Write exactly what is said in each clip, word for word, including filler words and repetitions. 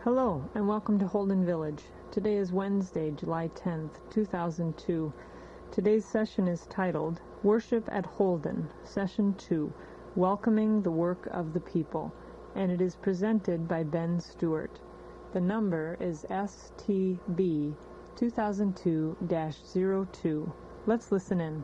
Hello, and welcome to Holden Village. Today is Wednesday, July tenth, two thousand two. Today's session is titled, Worship at Holden, Session two, Welcoming the Work of the People, and it is presented by Ben Stewart. The number is S T B two thousand two dash zero two. Let's listen in.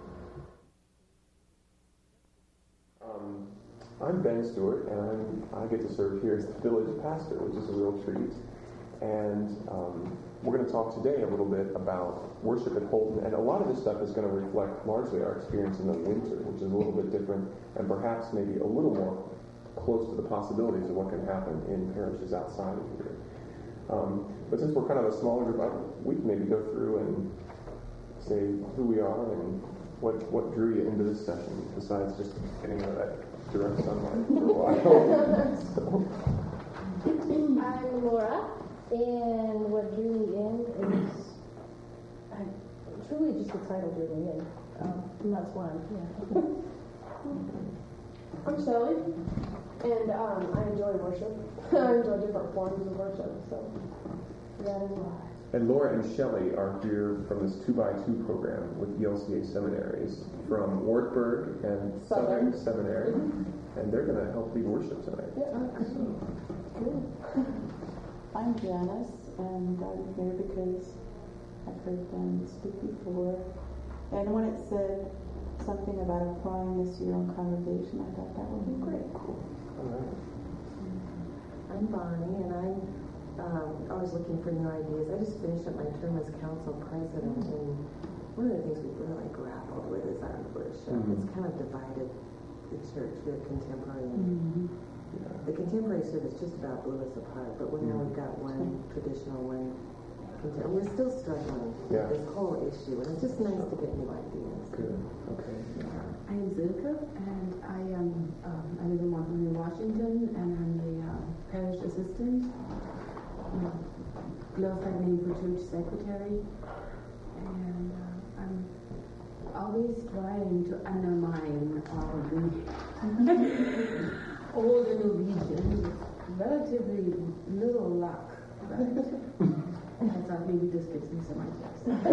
Um, I'm Ben Stewart, and I'm, I get to serve here as the village pastor, which is a real treat. And um, we're going to talk today a little bit about worship at Holden, and a lot of this stuff is going to reflect largely our experience in the winter, which is a little bit different, and perhaps maybe a little more close to the possibilities of what can happen in parishes outside of here. Um, but since we're kind of a smaller group, I, we can maybe go through and say who we are and what what drew you into this session, besides just getting out of that direct sunlight for a while. So. I'm Laura, and what drew me in is I, truly just the title drew me in, um, and that's why I'm here. I'm Shelley, and um, I enjoy worship. I enjoy different forms of worship, so that is why. And Laura and Shelley are here from this two by two program with E L C A seminaries from Wartburg and Southern, Southern Seminary, mm-hmm. and they're going to help lead worship tonight. Yeah, okay. So. Good. I'm Janice, and I'm here because I've heard them speak before. And when it said something about applying this to your own congregation, I thought that would be great. Cool. All right. I'm Bonnie, and I'm um, always looking for new ideas. I just finished up my term as council president, and one of the things we've really grappled with is our worship. Mm-hmm. It's kind of divided the church, the contemporary. Mm-hmm. Yeah. The contemporary service just about blew us apart, but now we've got one traditional, one contemporary. We're still struggling yeah. with this whole issue, and it's just nice to get new ideas. Good. Okay. I am Zilka, and I am um, I live in Montgomery, Washington, and I'm the uh, parish assistant, uh, glorified name for church secretary, and uh, I'm always trying to undermine all the old Norwegian with relatively little luck, but I thought maybe this gives me some ideas.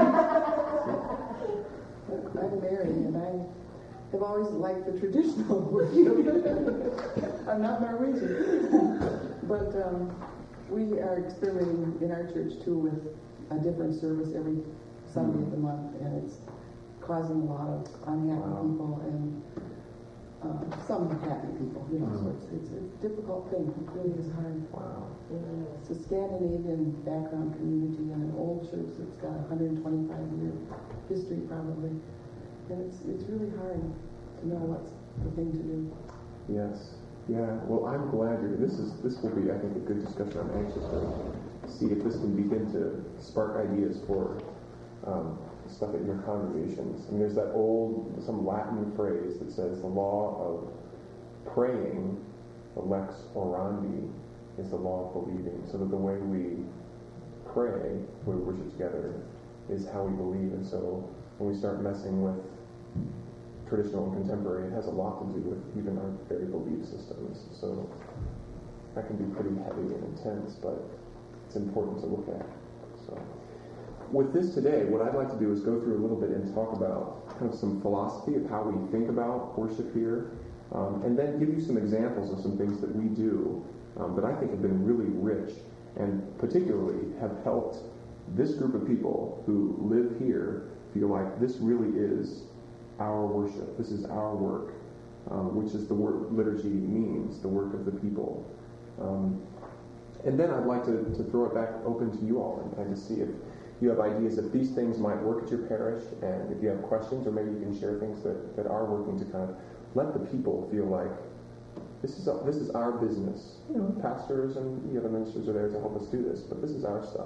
I'm Mary, and I have always liked the traditional worship. I'm not Norwegian. But um, we are experimenting in our church, too, with a different service every Sunday mm-hmm. of the month, and it's causing a lot of unhappy wow. people and uh, some happy people, you know, mm-hmm. so it's, it's a difficult thing. It really is hard. Wow. Yeah. It's a Scandinavian background community and an old church that's got a one hundred twenty-five year history, probably. And it's it's really hard to know what's the thing to do. Yes. Yeah. Well, I'm glad you're. This is this will be, I think, a good discussion. I'm anxious to see if this can begin to spark ideas for um, stuff at your congregations. And there's that old, some Latin phrase that says the law of praying, the lex orandi, is the law of believing. So that the way we pray, when we worship together, is how we believe. And so when we start messing with traditional and contemporary, it has a lot to do with even our very belief systems. So that can be pretty heavy and intense, but it's important to look at. So with this today, what I'd like to do is go through a little bit and talk about kind of some philosophy of how we think about worship here, um, and then give you some examples of some things that we do um, that I think have been really rich and particularly have helped this group of people who live here feel like this really is our worship. This is our work, um, which is the word liturgy means, the work of the people. Um, and then I'd like to, to throw it back open to you all and, and to see if you have ideas if these things might work at your parish, and if you have questions, or maybe you can share things that, that are working to kind of let the people feel like this is this is our business. You know, pastors and the other ministers are there to help us do this, but this is our stuff.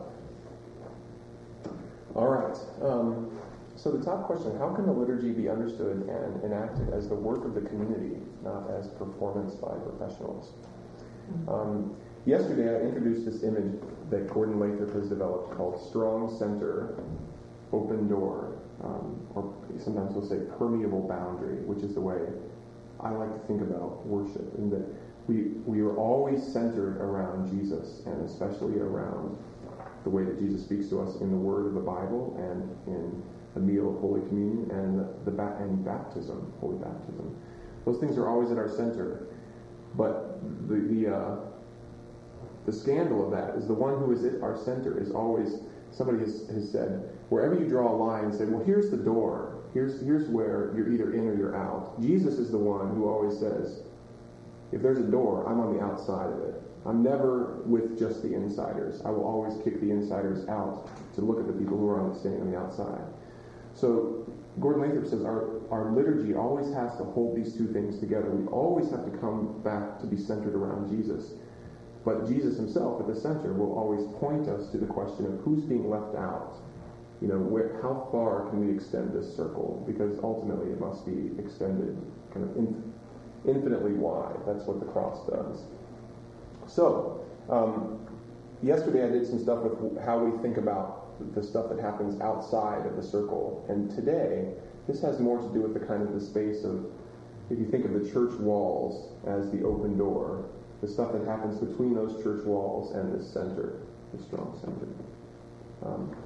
All right. Um, so the top question, how can the liturgy be understood and enacted as the work of the community, not as performance by professionals? Um, yesterday I introduced this image that Gordon Lathrop has developed called strong center, open door, um, or sometimes we'll say permeable boundary, which is the way I like to think about worship, and that we we are always centered around Jesus, and especially around the way that Jesus speaks to us in the Word of the Bible and in the meal of Holy Communion and the, the ba- and baptism, Holy Baptism. Those things are always at our center. But the the, uh, the scandal of that is the one who is at our center is always, somebody has, has said, wherever you draw a line and say, well, here's the door. Here's, here's where you're either in or you're out. Jesus is the one who always says, if there's a door, I'm on the outside of it. I'm never with just the insiders. I will always kick the insiders out to look at the people who are on the, standing on the outside. So Gordon Lathrop says our, our liturgy always has to hold these two things together. We always have to come back to be centered around Jesus. But Jesus himself at the center will always point us to the question of who's being left out. You know, where, how far can we extend this circle? Because ultimately it must be extended kind of in, infinitely wide. That's what the cross does. So, um, yesterday I did some stuff with how we think about the stuff that happens outside of the circle. And today, this has more to do with the kind of the space of, if you think of the church walls as the open door, the stuff that happens between those church walls and this center, the strong center. Um,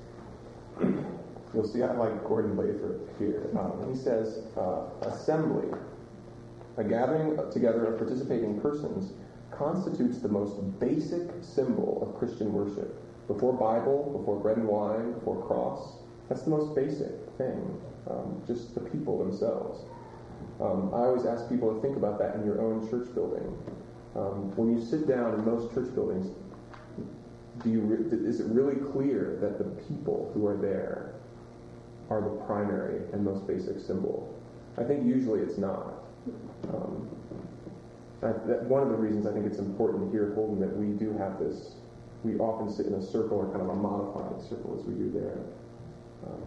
you'll see I like Gordon Lathrop here. Um, he says, uh, assembly, a gathering together of participating persons, constitutes the most basic symbol of Christian worship. Before Bible, before bread and wine, before cross, that's the most basic thing, um, just the people themselves. Um, I always ask people to think about that in your own church building. Um, when you sit down in most church buildings, do you re- is it really clear that the people who are there are the primary and most basic symbol? I think usually it's not. Um, I, that one of the reasons I think it's important here at Holden that we do have this, we often sit in a circle or kind of a modified circle as we do there. Um,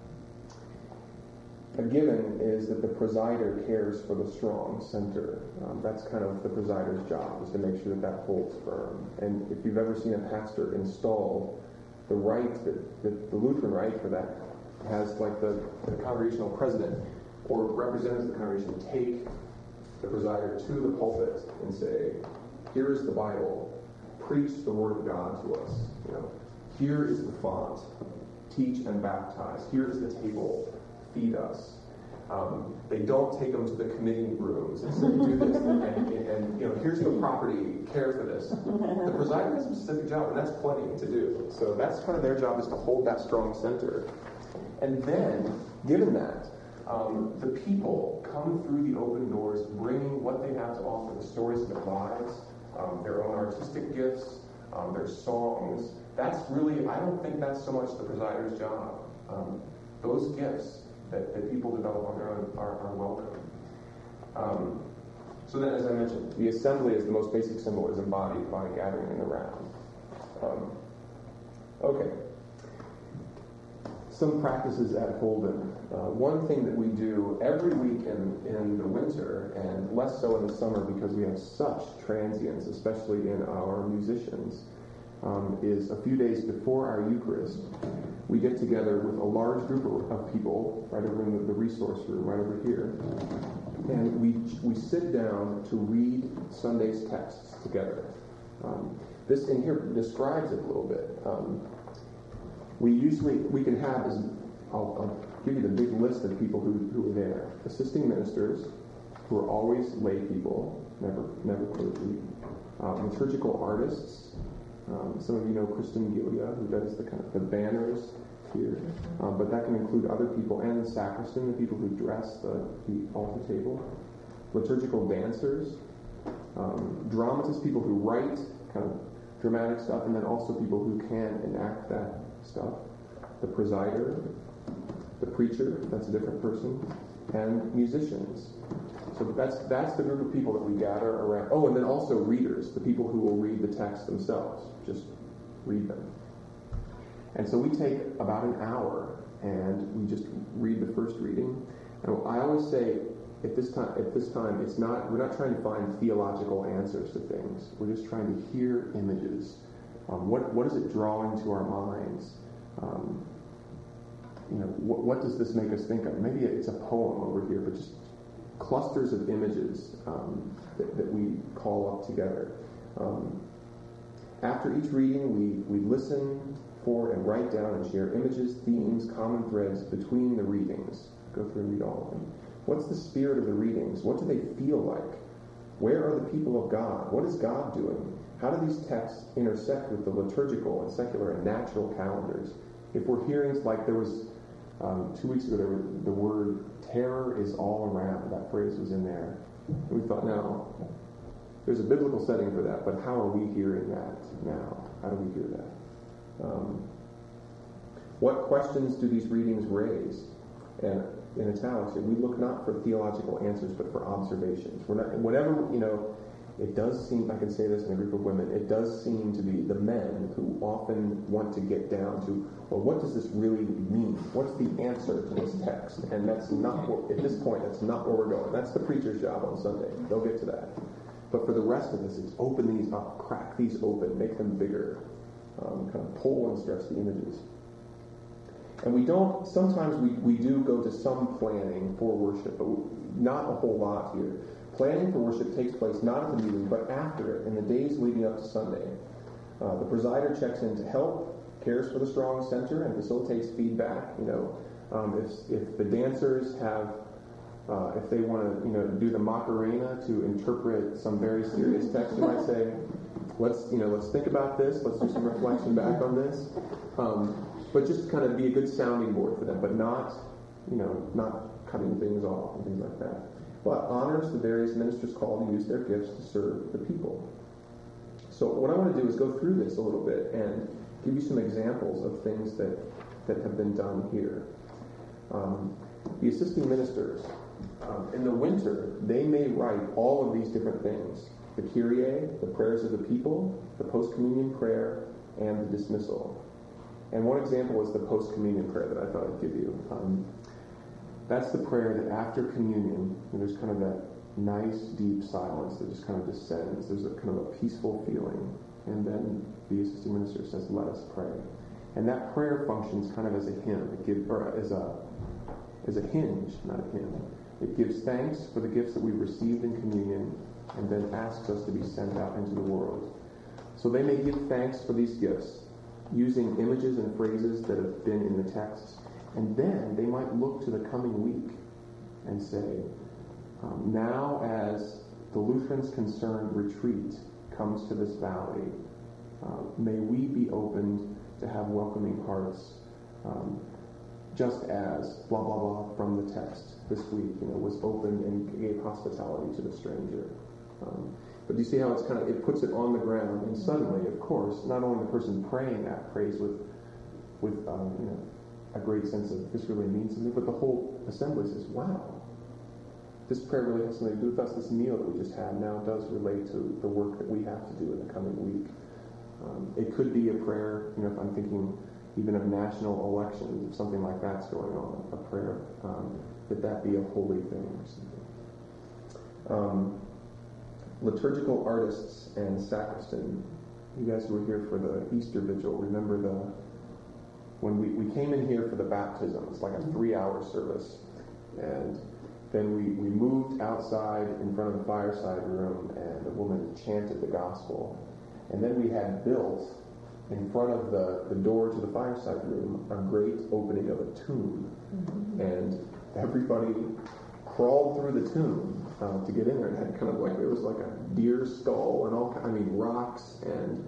a given is that the presider cares for the strong center. Um, that's kind of the presider's job, is to make sure that that holds firm. And if you've ever seen a pastor install the rite, that the, the Lutheran rite for that has like the, the congregational president or representatives of the congregation take the presider to the pulpit and say, here is the Bible, preach the word of God to us. You know, here is the font, teach and baptize. Here is the table, feed us. Um, they don't take them to the committee rooms and say, do this, and, and, and you know, here's the property, care for this. The presider has a specific job, and that's plenty to do. So that's kind of their job, is to hold that strong center. And then, given that, Um, the people come through the open doors bringing what they have to offer, the stories of their lives, um, their own artistic gifts, um, their songs. That's really, I don't think that's so much the presider's job. Um, those gifts that, that people develop on their own are, are welcome. Um, so then, as I mentioned, the assembly is the most basic symbol, is embodied by gathering in the round. Um, okay. Some practices at Holden. Uh, one thing that we do every week in, in the winter, and less so in the summer because we have such transients, especially in our musicians, um, is a few days before our Eucharist, we get together with a large group of people, right over in the, the resource room, right over here, and we we sit down to read Sunday's texts together. Um, this in here describes it a little bit. Um, We usually, we can have, as I'll, I'll give you the big list of people who, who are there. Assisting ministers, who are always lay people, never never clergy. Um, liturgical artists. Um, some of you know Kristen Gilia, who does the kind of the banners here. Um, but that can include other people, and the sacristan, the people who dress the, the altar table. Liturgical dancers. Um, dramatists, people who write kind of dramatic stuff, and then also people who can enact that stuff. The presider, the preacher, that's a different person, and musicians. So that's that's the group of people that we gather around. Oh, and then also readers, the people who will read the text themselves, just read them. And so we take about an hour and we just read the first reading. And I always say, at this time, at this time, it's not we're not trying to find theological answers to things. We're just trying to hear images. Um, what what is it drawing to our minds? Um, you know, what, what does this make us think of? Maybe it's a poem over here, but just clusters of images um, that, that we call up together. Um, after each reading, we, we listen for and write down and share images, themes, common threads between the readings. Go through and read all of them. What's the spirit of the readings? What do they feel like? Where are the people of God? What is God doing? How do these texts intersect with the liturgical and secular and natural calendars? If we're hearing, like there was, um, two weeks ago, there was the word terror is all around. That phrase was in there. And we thought, no, there's a biblical setting for that, but how are we hearing that now? How do we hear that? Um, what questions do these readings raise? And in italics, we look not for theological answers, but for observations. We're not, whatever, you know, it does seem, I can say this in a group of women, it does seem to be the men who often want to get down to, well, what does this really mean? What's the answer to this text? And that's not, what, at this point, that's not where we're going. That's the preacher's job on Sunday. They'll get to that. But for the rest of us, it's open these up, crack these open, make them bigger, um, kind of pull and stretch the images. And we don't, sometimes we, we do go to some planning for worship, but not a whole lot here. Planning for worship takes place not at the meeting, but after it, in the days leading up to Sunday. Uh, the presider checks in to help, cares for the strong center, and facilitates feedback. You know, um, if, if the dancers have, uh, if they want to, you know, do the Macarena to interpret some very serious text, you might say, let's, you know, let's think about this, let's do some reflection back on this. Um, But just kind of be a good sounding board for them, but not, you know, not cutting things off and things like that. But honors the various ministers called to use their gifts to serve the people. So what I want to do is go through this a little bit and give you some examples of things that, that have been done here. Um, the assisting ministers, um, in the winter, they may write all of these different things. The Kyrie, the prayers of the people, the post-communion prayer, and the dismissal. And one example is the post-communion prayer that I thought I'd give you. Um, that's the prayer that after communion, there's kind of that nice, deep silence that just kind of descends. There's a kind of a peaceful feeling. And then the assistant minister says, let us pray. And that prayer functions kind of as a hymn, it gives, or as a, as a hinge, not a hymn. It gives thanks for the gifts that we've received in communion and then asks us to be sent out into the world. So they may give thanks for these gifts, using images and phrases that have been in the texts, and then they might look to the coming week and say, um, now as the Lutherans Concerned retreat comes to this valley, uh, may we be opened to have welcoming hearts, um, just as blah blah blah from the text this week, you know, was open and gave hospitality to the stranger. Um, But do you see how it's kind of, it puts it on the ground, and suddenly, of course, not only the person praying that prays with, with um, you know, a great sense of this really means something, but the whole assembly says, wow, this prayer really has something to do with us. This meal that we just had now does relate to the work that we have to do in the coming week. Um, it could be a prayer, you know, if I'm thinking even of national elections, if something like that's going on, a prayer, um, that that be a holy thing or something. Um, liturgical artists and sacristan. You guys who were here for the Easter Vigil, remember the when we, we came in here for the baptism. It's like a three-hour service. And then we, we moved outside in front of the fireside room, and a woman chanted the gospel. And then we had built, in front of the, the door to the fireside room, a great opening of a tomb. Mm-hmm. And everybody crawled through the tomb uh, to get in there. It had kind of like, it was like a deer skull and all, I mean, rocks and,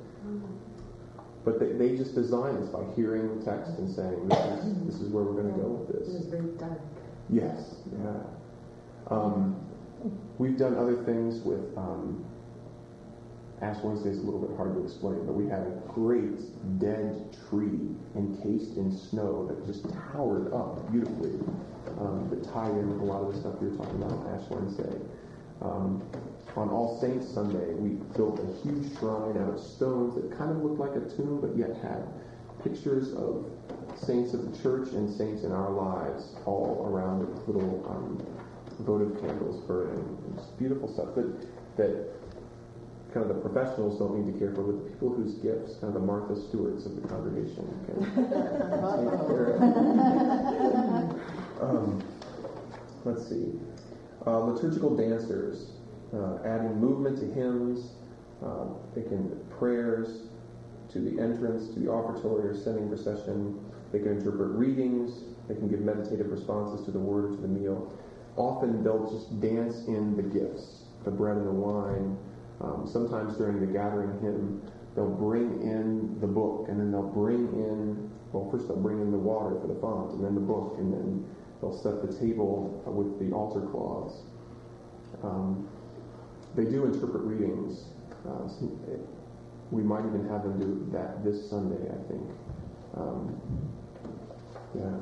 but they, they just designed this by hearing the text and saying, this is, this is where we're going to go with this. It was very dark. Yes, yeah. Um, we've done other things with, um, Ash Wednesday is a little bit hard to explain, but we had a great dead tree encased in snow that just towered up beautifully. Um, that tied in with a lot of the stuff we were talking about on Ash Wednesday. Um, on All Saints Sunday, we built a huge shrine out of stones that kind of looked like a tomb, but yet had pictures of saints of the church and saints in our lives all around it with little um, votive candles burning. It's beautiful stuff that, that kind of the professionals don't need to care for, but the people whose gifts, kind of the Martha Stewarts of the congregation, can take care of. Um, let's see. Uh, liturgical dancers, uh, adding movement to hymns, uh, they can prayers to the entrance, to the offertory or sending procession. They can interpret readings. They can give meditative responses to the word or to the meal. Often they'll just dance in the gifts, the bread and the wine. Um, sometimes during the gathering hymn, they'll bring in the book, and then they'll bring in, well, first they'll bring in the water for the font, and then the book, and then they'll set the table with the altar cloths. Um, they do interpret readings. Uh, so it, we might even have them do that this Sunday, I think. Um, yeah.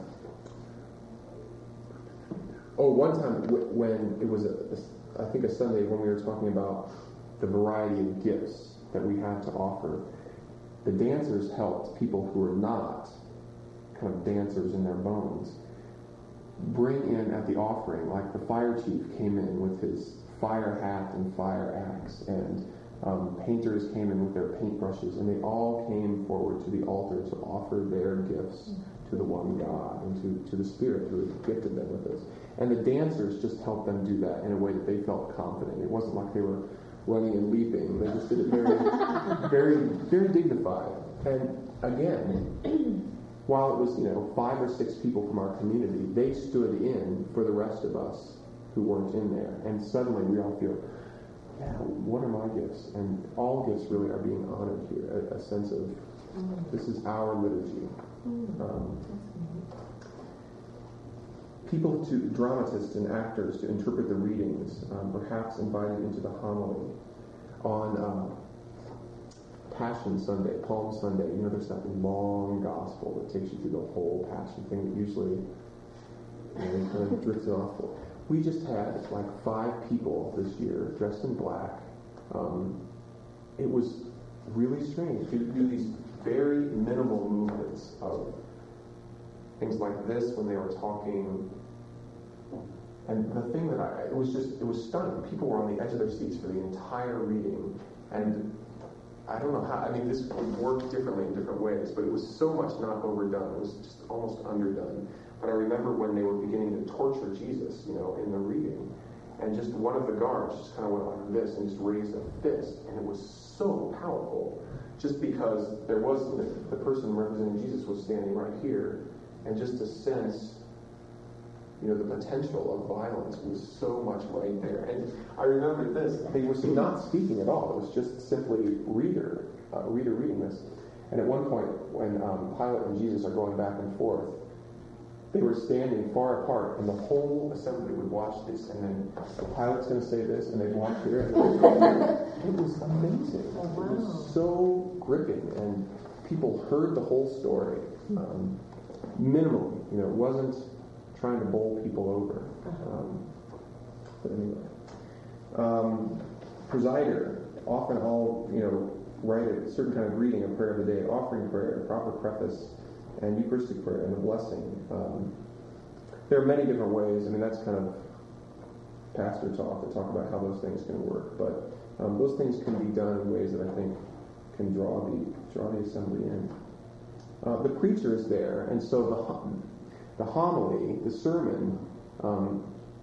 Oh, one time w- when it was, a, a, I think a Sunday when we were talking about the variety of gifts that we have to offer, the dancers helped people who are not kind of dancers in their bones bring in at the offering, like the fire chief came in with his fire hat and fire axe, and um, painters came in with their paintbrushes, and they all came forward to the altar to offer their gifts to the one God and to, to the Spirit who had gifted them with this. And the dancers just helped them do that in a way that they felt confident. It wasn't like they were running and leaping. They just did it very, very, very dignified. And again, while it was, you know, five or six people from our community, they stood in for the rest of us who weren't in there. And suddenly we all feel, yeah, what are my gifts? And all gifts really are being honored here. A, a sense of, this is our liturgy. Um, people to dramatists and actors to interpret the readings, um, perhaps invited into the homily. On uh, Passion Sunday, Palm Sunday, you know, there's that long gospel that takes you through the whole Passion thing that usually, you know, kind of drifts off. We just had like five people this year dressed in black. Um, it was really strange. You do these very minimal movements of things like this when they were talking. And the thing that I, it was just, it was stunning. People were on the edge of their seats for the entire reading. And I don't know how, I mean, this would work differently in different ways, but it was so much not overdone. It was just almost underdone. But I remember when they were beginning to torture Jesus, you know, in the reading. And just one of the guards just kind of went like this and just raised a fist. And it was so powerful. Just because there was, the, the person representing Jesus was standing right here. And just to sense, you know, the potential of violence was so much right there. And I remember this. They were not speaking at all. It was just simply reader, uh, reader reading this. And at one point, when um, Pilate and Jesus are going back and forth, they were standing far apart, and the whole assembly would watch this, and then Pilate's going to say this, and they'd watch here. And it was amazing. Oh, wow. It was so gripping, and people heard the whole story. Um, minimally, you know, it wasn't trying to bowl people over. Um, but anyway. Um, presider, often I'll, you know, write a certain kind of greeting, a prayer of the day, offering prayer, proper preface, and Eucharistic prayer, and a blessing. Um, there are many different ways. I mean, that's kind of pastor talk to talk about how those things can work. But um, those things can be done in ways that I think can draw the draw the assembly in. Uh, the preacher is there, and so the the homily, the sermon, um,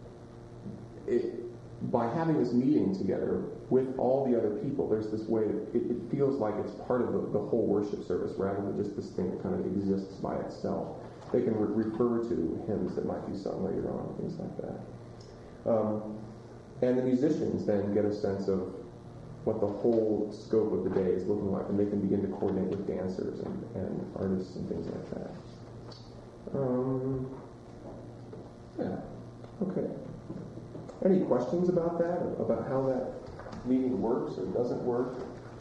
it, by having this meeting together with all the other people, there's this way that it, it feels like it's part of the, the whole worship service rather than just this thing that kind of exists by itself. They can re- refer to hymns that might be sung later on, things like that. Um, and the musicians then get a sense of what the whole scope of the day is looking like, and they can begin to coordinate with dancers and, and artists and things like that. Um, yeah, okay. Any questions about that, about how that meeting works or doesn't work?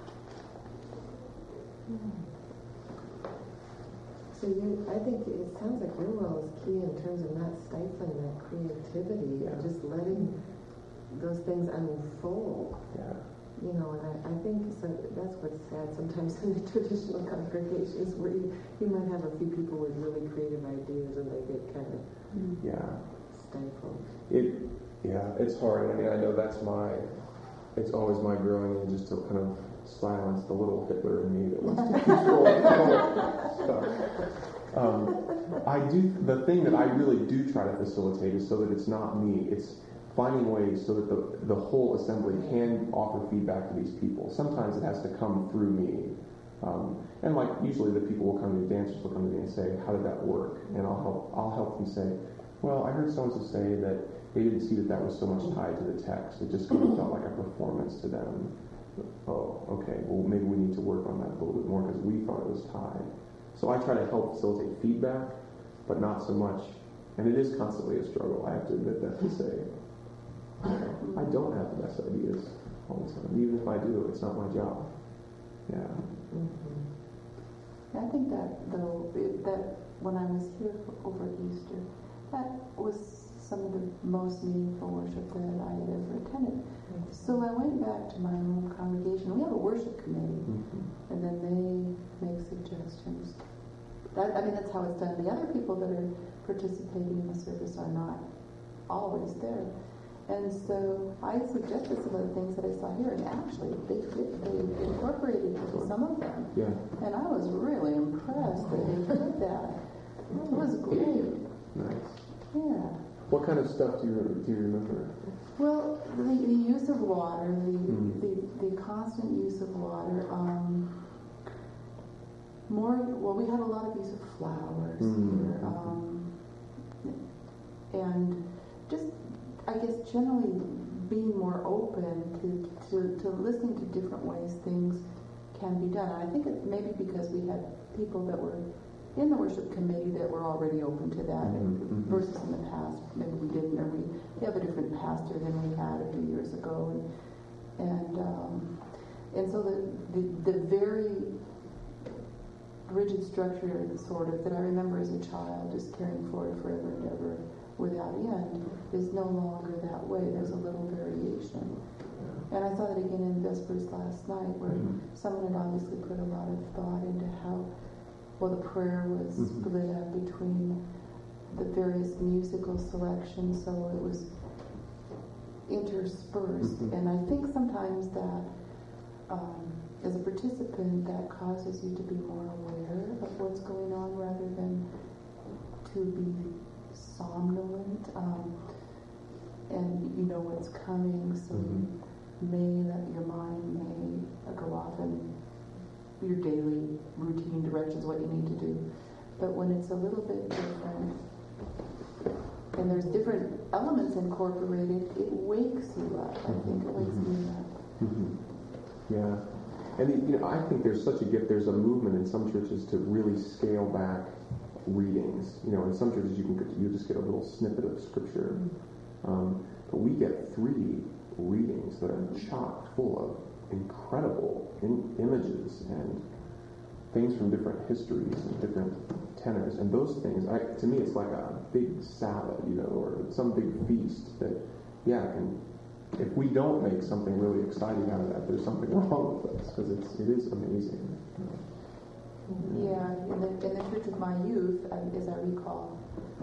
So you, I think it sounds like your role is key in terms of not stifling that creativity Yeah. and just letting those things unfold. Yeah. You know, and I, I think so that's what's sad sometimes in the traditional congregations where you, you might have a few people with really creative ideas and they get kind of Yeah. stifled. It, yeah, it's hard. I mean, I know that's my, it's always my growing in just to kind of silence the little Hitler in me that wants to control stuff. Um, I do, the thing that I really do try to facilitate is so that it's not me. It's, finding ways so that the, the whole assembly can offer feedback to these people. Sometimes it has to come through me. Um, and like usually the people will come to me, the dancers will come to me and say, how did that work? And I'll help, I'll help them say, well, I heard so-and-so say that they didn't see that that was so much tied to the text. It just kind of felt like a performance to them. Oh, okay, well maybe we need to work on that a little bit more because we thought it was tied. So I try to help facilitate feedback, but not so much. And it is constantly a struggle, I have to admit that to say. I don't have the best ideas all the time. Even if I do, it's not my job. Yeah. Mm-hmm. I think that, though, it, that when I was here for, over Easter, that was some of the most meaningful worship that I had ever attended. Mm-hmm. So I went back to my own congregation. We have a worship committee, mm-hmm. and then they make suggestions. That, I mean, that's how it's done. The other people that are participating in the service are not always there. And so I suggested some of the things that I saw here, and actually they they incorporated some of them. Yeah. And I was really impressed that they did that. It was great. Nice. Yeah. What kind of stuff do you do you remember? Well, the, the use of water, the, mm. the the constant use of water. Um, more well, we had a lot of use of flowers mm. here, um, and just. I guess generally being more open to, to, to listening to different ways things can be done. And I think it maybe because we had people that were in the worship committee that were already open to that, mm-hmm. versus in the past maybe we didn't, or we, we have a different pastor than we had a few years ago, and and um, and so the, the the very rigid structure sort of that I remember as a child, just carrying forward forever and ever without end, is no longer that way. There's a little variation. And I saw that again in Vespers last night, where mm-hmm. someone had obviously put a lot of thought into how, well, the prayer was mm-hmm. split up between the various musical selections, so it was interspersed. Mm-hmm. And I think sometimes that, um, as a participant, that causes you to be more aware of what's going on rather than to be somnolent, um, and you know what's coming, so mm-hmm. you may let your mind may go off in your daily routine directions, what you need to do. But when it's a little bit different, and there's different elements incorporated, it wakes you up. I think it wakes mm-hmm. me up. Mm-hmm. Yeah. And the, you know, I think there's such a gift. There's a movement in some churches to really scale back readings. You know, in some churches you can you just get a little snippet of scripture, um, but we get three readings that are chock full of incredible in, images and things from different histories and different tenors. And those things, I, to me, it's like a big salad, you know, or some big feast that, yeah, can. If we don't make something really exciting out of that, there's something wrong with us, because it's it is amazing. Yeah, in the, in the church of my youth, um, as I recall,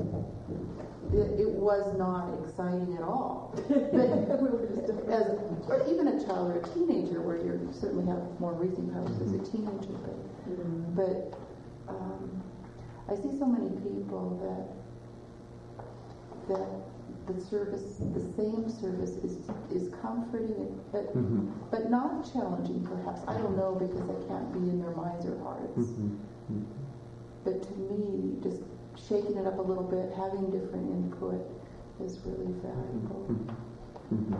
it, it was not exciting at all. But we were just as, or even a child or a teenager, where you certainly have more reasoning powers as a teenager. But, mm-hmm. but um, I see so many people that that the service, the same service, is is comforting, but mm-hmm. but not challenging. Perhaps I don't know, because I can't be in their minds or hearts. Mm-hmm. But to me, just shaking it up a little bit, having different input, is really valuable. Mm-hmm. Mm-hmm.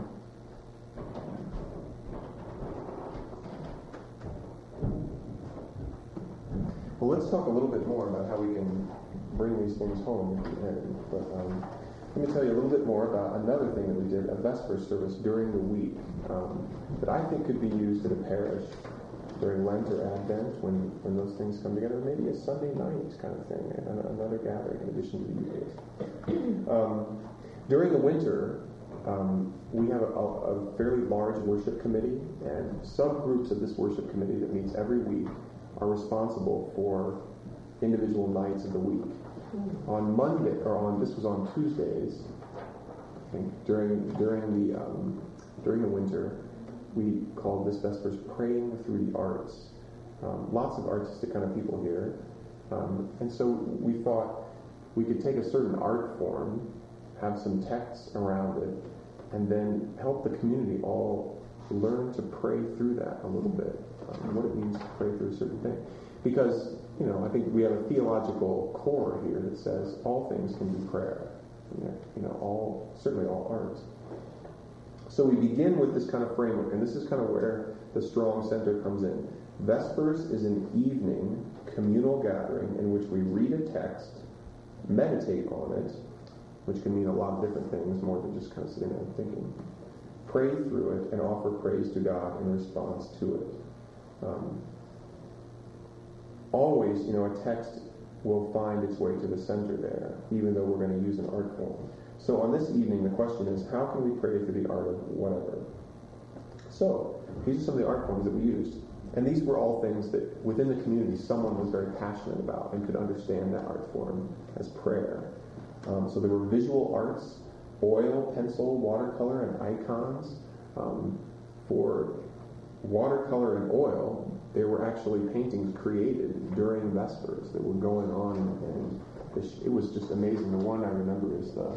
Well, let's talk a little bit more about how we can bring these things home. And, but, um, let me tell you a little bit more about another thing that we did, a Vesper service during the week, um, that I think could be used at a parish during Lent or Advent, when, when those things come together. Maybe a Sunday night kind of thing, and another gathering in addition to the weekdays. Um, during the winter, um, we have a, a fairly large worship committee, and subgroups of this worship committee that meets every week are responsible for individual nights of the week. On Monday, or on this was on Tuesdays, I think, during during the um, during the winter, we called this Vespers Praying Through the Arts. Um, lots of artistic kind of people here, um, and so we thought we could take a certain art form, have some texts around it, and then help the community all learn to pray through that a little bit, um, what it means to pray through a certain thing. Because, you know, I think we have a theological core here that says all things can be prayer. You know, all, certainly all art. So we begin with this kind of framework, and this is kind of where the strong center comes in. Vespers is an evening communal gathering in which we read a text, meditate on it, which can mean a lot of different things, more than just kind of sitting there and thinking. Pray through it and offer praise to God in response to it. Um, always, you know, a text will find its way to the center there, even though we're going to use an art form. So on this evening, the question is, how can we pray through the art of whatever? So, these are some of the art forms that we used. And these were all things that, within the community, someone was very passionate about and could understand that art form as prayer. Um, so there were visual arts, oil, pencil, watercolor, and icons. Um, for watercolor and oil, there were actually paintings created during Vespers that were going on, and it was just amazing. The one I remember is the,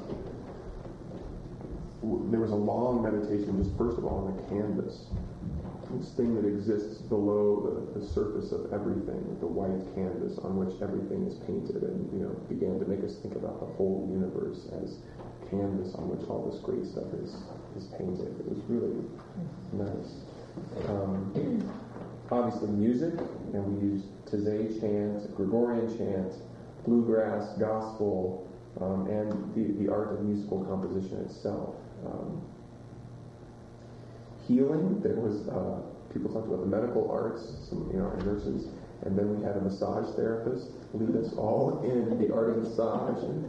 there was a long meditation, just first of all, on the canvas. This thing that exists below the, the surface of everything, the white canvas on which everything is painted, and, you know, began to make us think about the whole universe as canvas on which all this great stuff is, is painted. It was really nice. Um, obviously music, and we used Taizé chant, Gregorian chant, bluegrass, gospel, um, and the, the art of musical composition itself. Um, healing, there was, uh, people talked about the medical arts, some, you know, our nurses, and then we had a massage therapist lead us all in the art of massage. And,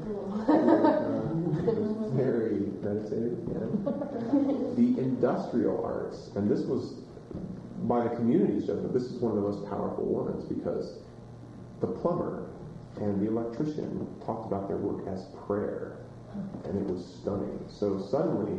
uh, it was very meditative, yeah. The industrial arts, and this was, by the community's judgment, this is one of the most powerful ones, because the plumber and the electrician talked about their work as prayer, and it was stunning. So suddenly,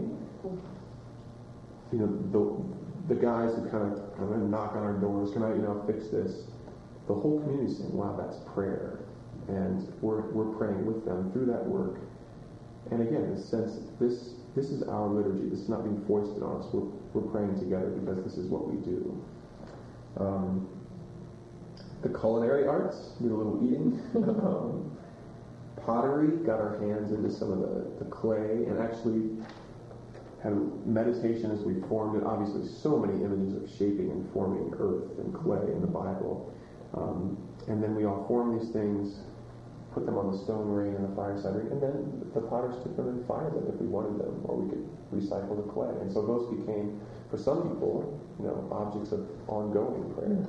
you know, the the guys who kind of kind of knock on our doors, can I, you know, fix this? The whole community saying, "Wow, that's prayer," and we're we're praying with them through that work. And again, in a sense, this this is our liturgy. This is not being foisted on us. We're we're praying together because this is what we do. Um, the culinary arts, did a little eating. um, pottery, got our hands into some of the, the clay, and actually had meditation as we formed it. Obviously, so many images of shaping and forming earth and clay in the Bible. Um, and then we all formed these things, put them on the stone ring and the fireside ring, and then the potters took them and fired them if we wanted them, or we could recycle the clay. And so those became, for some people, you know, objects of ongoing prayer.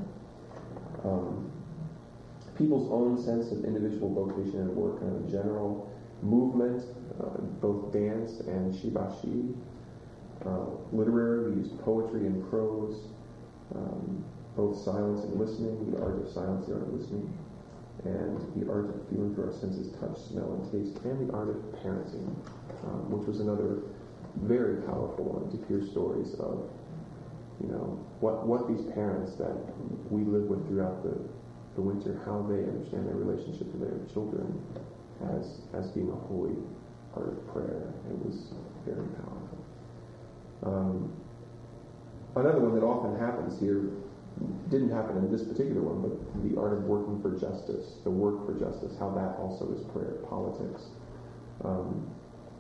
Um, people's own sense of individual vocation and work, and a general movement, uh, both dance and shibashi. Uh, literary, we used poetry and prose, um, both silence and listening, the art of silence, the art of listening, and the art of feeling through our senses, touch, smell, and taste, and the art of parenting, um, which was another very powerful one, to hear stories of, you know, what what these parents that we live with throughout the, the winter, how they understand their relationship to their children as as being a holy art of prayer. It was very powerful. Um, another one that often happens here, didn't happen in this particular one, but the art of working for justice, the work for justice, how that also is prayer, politics. Um,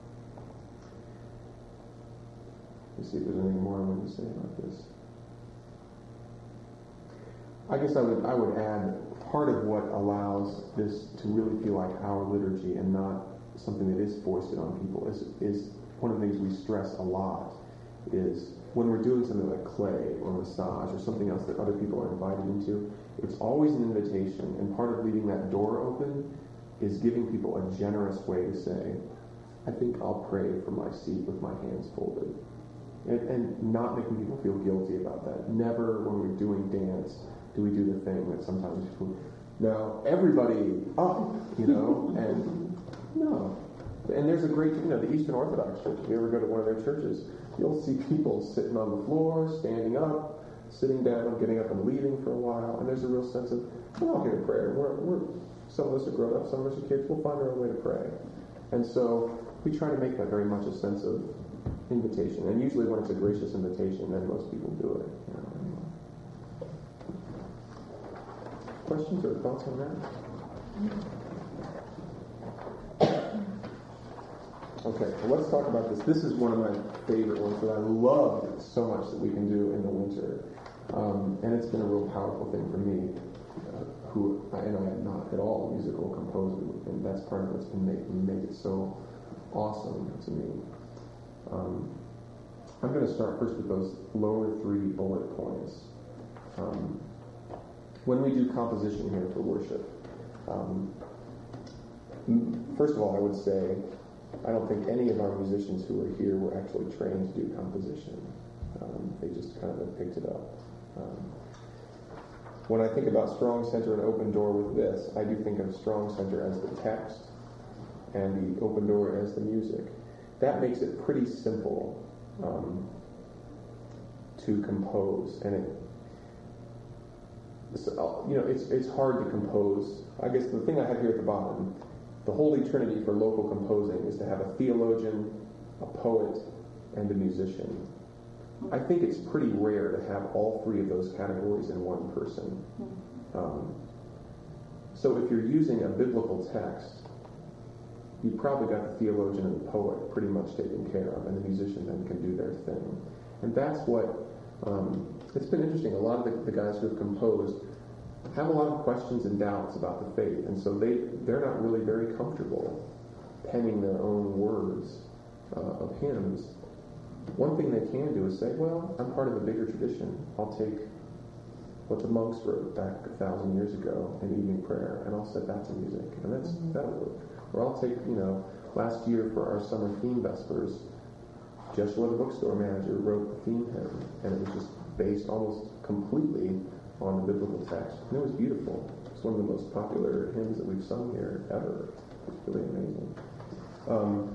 let's see if there's anything more I want to say about this. I guess I would I would add, part of what allows this to really feel like our liturgy and not something that is foisted on people is is one of the things we stress a lot is when we're doing something like clay or massage or something else that other people are invited into, it's always an invitation, and part of leaving that door open is giving people a generous way to say, I think I'll pray from my seat with my hands folded. And, and not making people feel guilty about that. Never, when we're doing dance, do we do the thing that sometimes people, no, everybody up, you know, and no. And there's a great, you know, the Eastern Orthodox Church, if you ever go to one of their churches, you'll see people sitting on the floor, standing up, sitting down, getting up and leaving for a while, and there's a real sense of, we're all here to pray. We're, we're, some of us are grown up, some of us are kids, we'll find our own way to pray. And so we try to make that very much a sense of invitation. And usually when it's a gracious invitation, then most people do it. You know. Questions or thoughts on that? Okay, well, let's talk about this. This is one of my favorite ones that I love so much that we can do in the winter. Um, and it's been a real powerful thing for me, uh, who I, and I am not at all a musical composer, and that's part of what's been made, made it so awesome to me. Um, I'm going to start first with those lower three bullet points. Um, when we do composition here for worship, um, first of all, I would say I don't think any of our musicians who are here were actually trained to do composition. Um, they just kind of picked it up. Um, when I think about Strong Center and Open Door with this, I do think of Strong Center as the text and the Open Door as the music. That makes it pretty simple um, to compose, and it, so, you know, it's it's hard to compose. I guess the thing I have here at the bottom, the Holy Trinity for local composing is to have a theologian, a poet, and a musician. I think it's pretty rare to have all three of those categories in one person. Um, so if you're using a biblical text, you probably got the theologian and the poet pretty much taken care of, and the musician then can do their thing. And that's what, um, it's been interesting. A lot of the, the guys who have composed have a lot of questions and doubts about the faith, and so they, they're not really very comfortable penning their own words uh, of hymns. One thing they can do is say, well, I'm part of a bigger tradition. I'll take what the monks wrote back a thousand years ago in evening prayer, and I'll set that to music, and that's mm-hmm. that'll work. Or I'll take, you know, last year for our summer theme vespers, Joshua the bookstore manager wrote the theme hymn, and it was just based almost completely on the biblical text, and it was beautiful. It's one of the most popular hymns that we've sung here ever. It's really amazing. Um,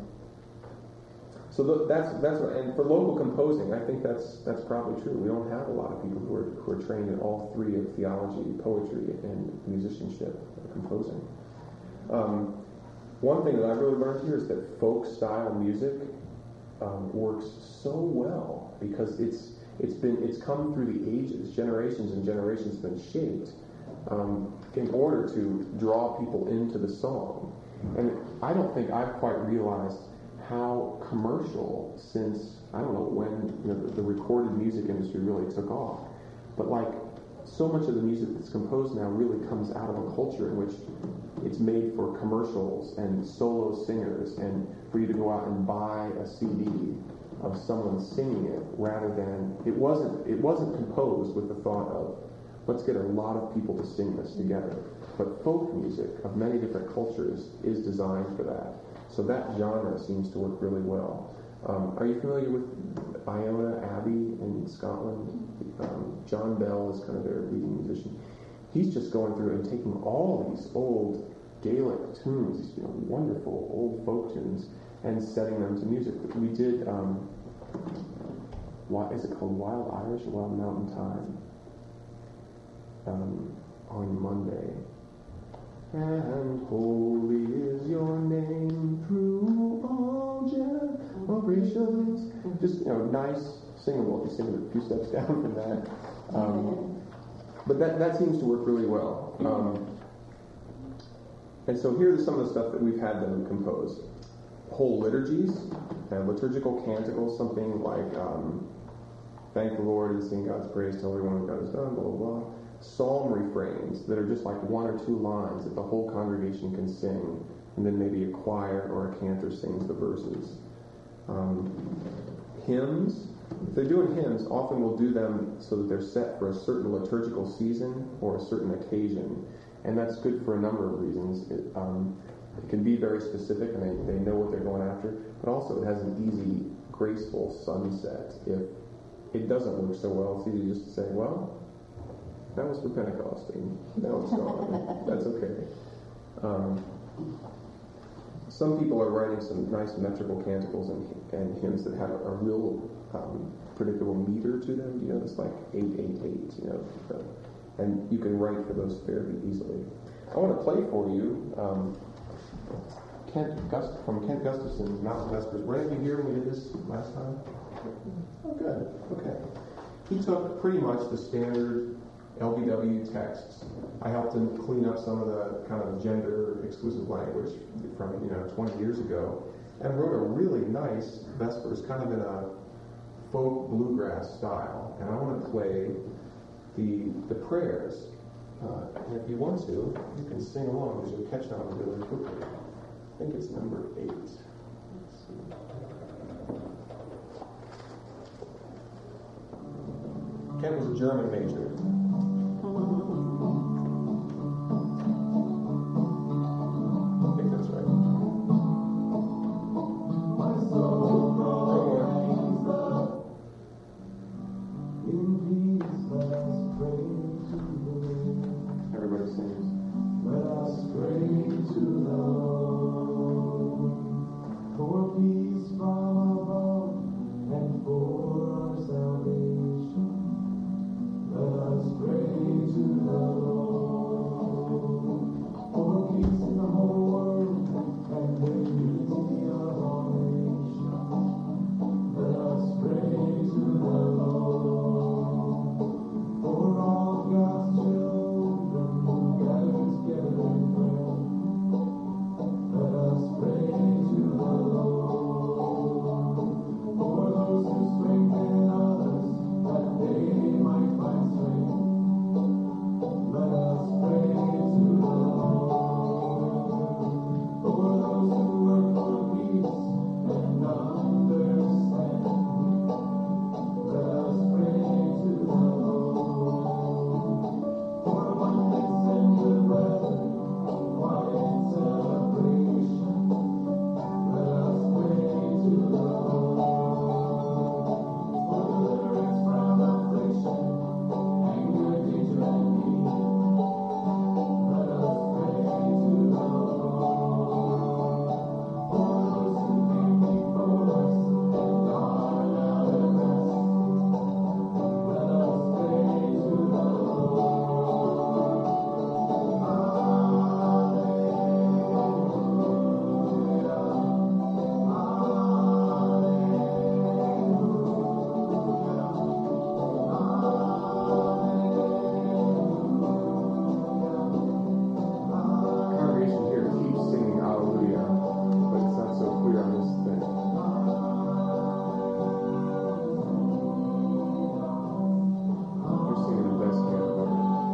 So that's that's what, and for local composing, I think that's that's probably true. We don't have a lot of people who are who are trained in all three of theology, poetry, and musicianship, or composing. Um, one thing that I've really learned here is that folk style music um, works so well because it's it's been it's come through the ages, generations and generations, been shaped um, in order to draw people into the song. And I don't think I've quite realized how commercial, since I don't know when you know, the, the recorded music industry really took off, but like so much of the music that's composed now really comes out of a culture in which it's made for commercials and solo singers, and for you to go out and buy a C D of someone singing it, rather than it wasn't it wasn't composed with the thought of let's get a lot of people to sing this together. But folk music of many different cultures is designed for that. So that genre seems to work really well. Um, are you familiar with Iona Abbey in Scotland? Um, John Bell is kind of their leading musician. He's just going through and taking all these old Gaelic tunes, these you know, wonderful old folk tunes, and setting them to music. We did, um, what is it called, Wild Irish or Wild Mountain Time? Um, on Monday. And holy is your name through all generations. Just, you know, nice, singable. You sing it a few steps down from that. Um, but that, that seems to work really well. Um, and so here's some of the stuff that we've had them compose. Whole liturgies, and liturgical canticles, something like um, thank the Lord and sing God's praise till everyone God has done, blah, blah, blah. Psalm refrains that are just like one or two lines that the whole congregation can sing, and then maybe a choir or a cantor sings the verses. Um, hymns, if they're doing hymns, often we'll do them so that they're set for a certain liturgical season or a certain occasion, and that's good for a number of reasons. It, um, it can be very specific, and they, they know what they're going after, but also it has an easy, graceful sunset. If it doesn't work so well, it's easy just to say, well, that was for Pentecost, and now it's gone. That's okay. Um, some people are writing some nice metrical canticles and, and hymns that have a, a real um, predictable meter to them. You know, it's like eight eight eight. You know, uh, and you can write for those fairly easily. I want to play for you. Um, Kent Gust from Kent Gustafson's Mountain Vespers. Were any of you here when we did this last time? Oh, good. Okay. He took pretty much the standard L B W texts. I helped him clean up some of the kind of gender exclusive language from, you know, twenty years ago, and wrote a really nice Vespers, kind of in a folk bluegrass style. And I want to play the the prayers. Uh, and if you want to, you can sing along because you'll catch on really quickly. I think it's number eight. Let's see. Kent was a German major. I think that's right. Everybody sings. Let us pray to the Lord for peace from above and for our salvation. Let us pray to the Lord for peace in the whole world and the unity of all nations. Let us pray to the Lord for all God's children who gather together in prayer. Let us pray to the Lord for those who strengthen others that they might find strength. Let us pray to the Lord for those who work for peace and understanding. Let us pray to the Lord for oneness and good weather, quiet celebration. Let us pray to the Lord for deliverance from affliction, anger, danger, and need. Let us pray to the Lord for those who came before us and are now at rest. Let us pray to the Lord. Congregation here keeps singing Hallelujah, but it's not so clear on this thing. You're singing the best hand ever.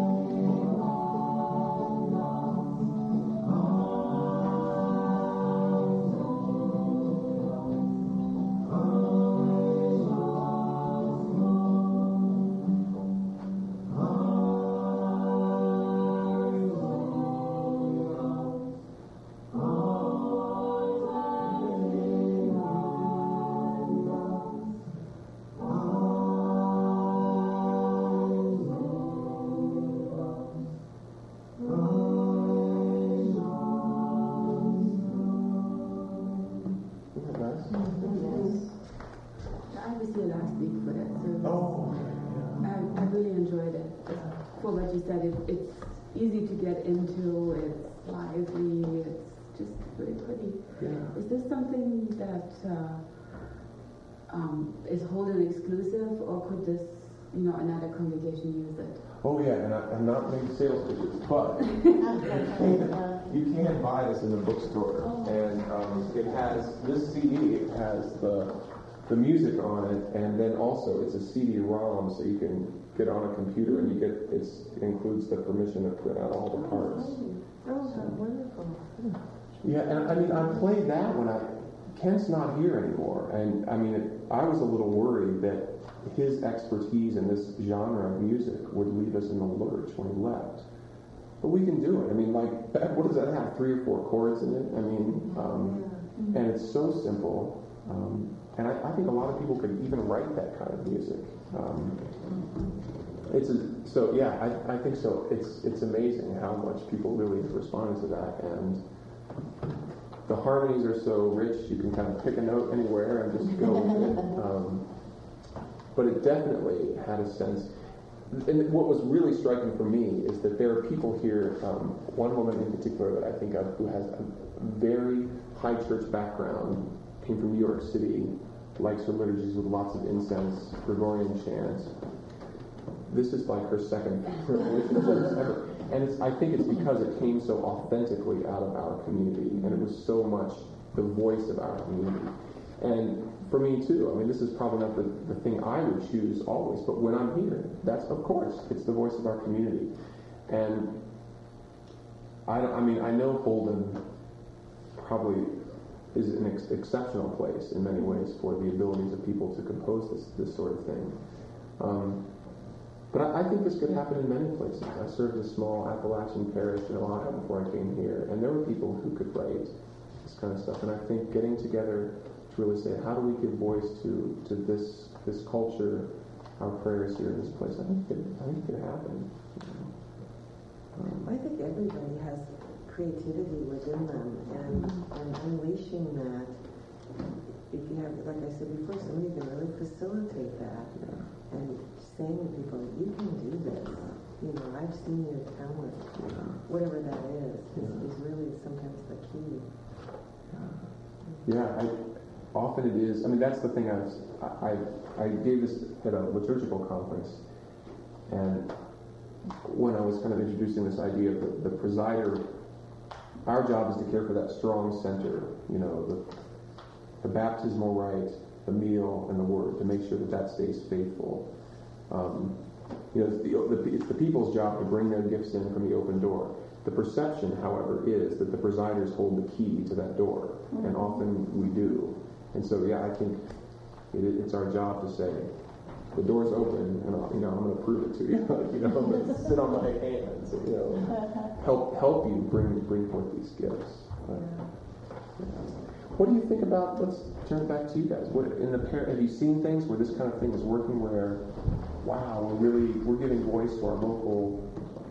Isn't that nice? I was here last week for that service. Oh, I, I really enjoyed it. For what you said, it, it's easy to get into, it's lively, it's just really pretty. yeah. Is this something that uh, um, is Holden exclusive, or could this, you know, another congregation use it? Oh yeah, and I, I'm not making sales pitches, but you can, you can buy this in the bookstore, and um, it has this C D. It has the the music on it, and then also it's a C D ROM, so you can get on a computer, and you get it's it includes the permission to print out all the parts. Oh, how wonderful. Yeah, and I mean I played that when I Kent's not here anymore, and I mean it, I was a little worried that his expertise in this genre of music would leave us in the lurch when he left. But we can do it. I mean, like, what does that have? Three or four chords in it? I mean, um, and it's so simple. Um, and I, I think a lot of people could even write that kind of music. Um, it's a, so yeah, I, I think so. It's it's amazing how much people really have responded to that, and the harmonies are so rich. You can kind of pick a note anywhere and just go with it. Um, But it definitely had a sense. and what was really striking for me is that there are people here, um, one woman in particular that I think of who has a very high church background, came from New York City, likes her liturgies with lots of incense, Gregorian chants. This is like her second favorite religion ever. And it's, I think it's because it came so authentically out of our community, and it was so much the voice of our community. And for me too, I mean, this is probably not the, the thing I would choose always, but when I'm here, that's, of course, it's the voice of our community. And I, don't, I mean, I know Holden probably is an ex- exceptional place in many ways for the abilities of people to compose this, this sort of thing. Um, but I, I think this could happen in many places. I served a small Appalachian parish in Ohio before I came here, and there were people who could write this kind of stuff. And I think getting together to really say, how do we give voice to, to this this culture, our prayers here in this place, I think it, I think it could happen. Um, I think everybody has creativity within them, and, and unleashing that, if you have, like I said before, somebody can really facilitate that, yeah. and saying to people, you can do this, you know, I've seen your talent, whatever that is, is, is really sometimes the key. Yeah, I, often it is. I mean, that's the thing I was, I, I gave this at a liturgical conference, and when I was kind of introducing this idea of the, the presider, our job is to care for that strong center, you know, the, the baptismal rite, the meal, and the word, to make sure that that stays faithful. Um, you know, it's the, the, it's the people's job to bring their gifts in from the open door. The perception, however, is that the presiders hold the key to that door, mm-hmm. and often we do. And so, yeah, I think it, it's our job to say, the door's open, and I'll, you know, I'm going to prove it to you. you know, I'm going to sit on my hands, and, you know, help help you bring bring forth these gifts. But, yeah. What do you think about? Let's turn it back to you guys. What in the par- have you seen things where this kind of thing is working? Where, wow, we're really we're giving voice to our local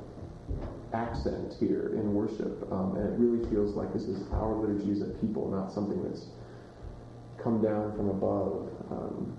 accent here in worship, um, and it really feels like this is our liturgy as a people, not something that's come down from above. Um,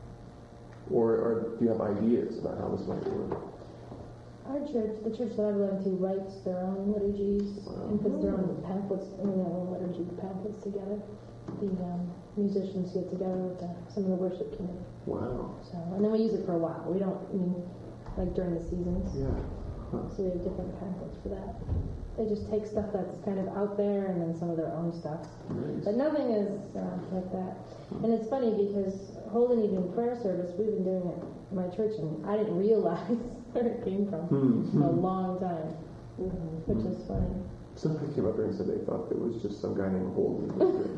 or, or do you have ideas about how this might work? Our church, the church that I belong to, writes their own liturgies wow. and puts their own pamphlets, I mean, their own liturgy pamphlets together. The um, musicians get together with the, some of the worship committee. Wow. So, and then we use it for a while. We don't, I mean, like during the seasons. Yeah. Huh. So we have different pamphlets for that. They just take stuff that's kind of out there and then some of their own stuff. Nice. But nothing is uh, like that. And it's funny because Holy Evening Prayer Service, we've been doing it in my church, and I didn't realize where it came from mm-hmm. for a long time, mm-hmm. which is funny. Somebody came up here and said they thought it was just some guy named Holden.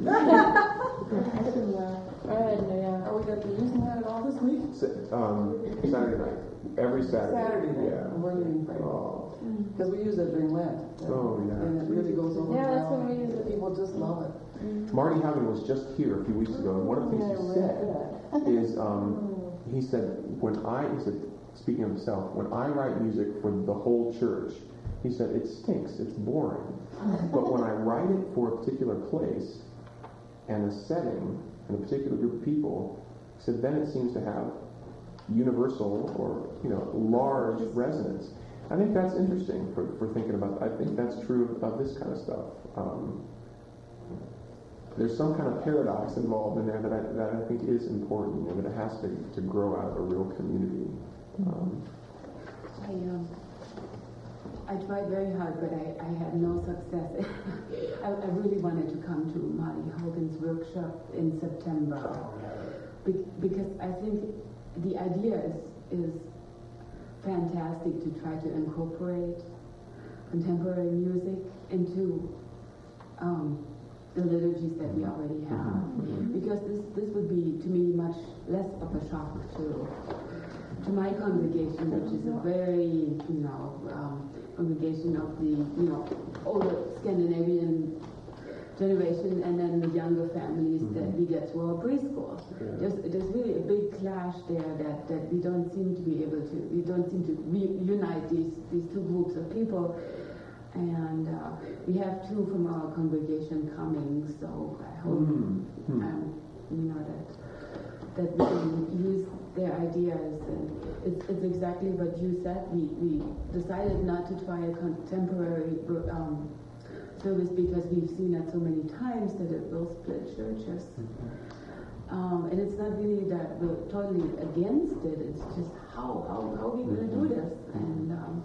I didn't know. I had no, yeah. Are we going to be using that at all this week? Um, Saturday night. Every Saturday. Saturday night. Yeah. We're leaving Friday. Because we use it during Lent. Oh, yeah. And it really goes over Yeah, well. that's when we use it. People just love it. Mm-hmm. Marty Howden was just here a few weeks ago, and one of the things he said is, um, he said, when I, he said, speaking of himself, when I write music for the whole church, he said, it stinks, it's boring. But when I write it for a particular place and a setting and a particular group of people, he said, then it seems to have universal or, you know, large resonance. I think that's interesting for, for thinking about. I think that's true of this kind of stuff. Um, there's some kind of paradox involved in there that I, that I think is important, and that it has to, to grow out of a real community. Um, I um, I tried very hard, but I, I had no success. I, I really wanted to come to Marty Hogan's workshop in September, Be- because I think the idea is is fantastic to try to incorporate contemporary music into um, the liturgies that we already have, mm-hmm. because this this would be to me much less of a shock to to my congregation, which is a very you know um, congregation of the you know older Scandinavian generation, and then the younger families mm-hmm. that we get to our preschool. Yeah. There's, there's really a big clash there that, that we don't seem to be able to, we don't seem to reunite these, these two groups of people. And uh, we have two from our congregation coming, so I hope mm-hmm. um, you know that that we can use their ideas, and it's, it's exactly what you said. We, we decided not to try a contemporary um, service because we've seen it so many times that it will split churches. Um, and it's not really that we're totally against it, it's just how, how, how are we going to do this? And um,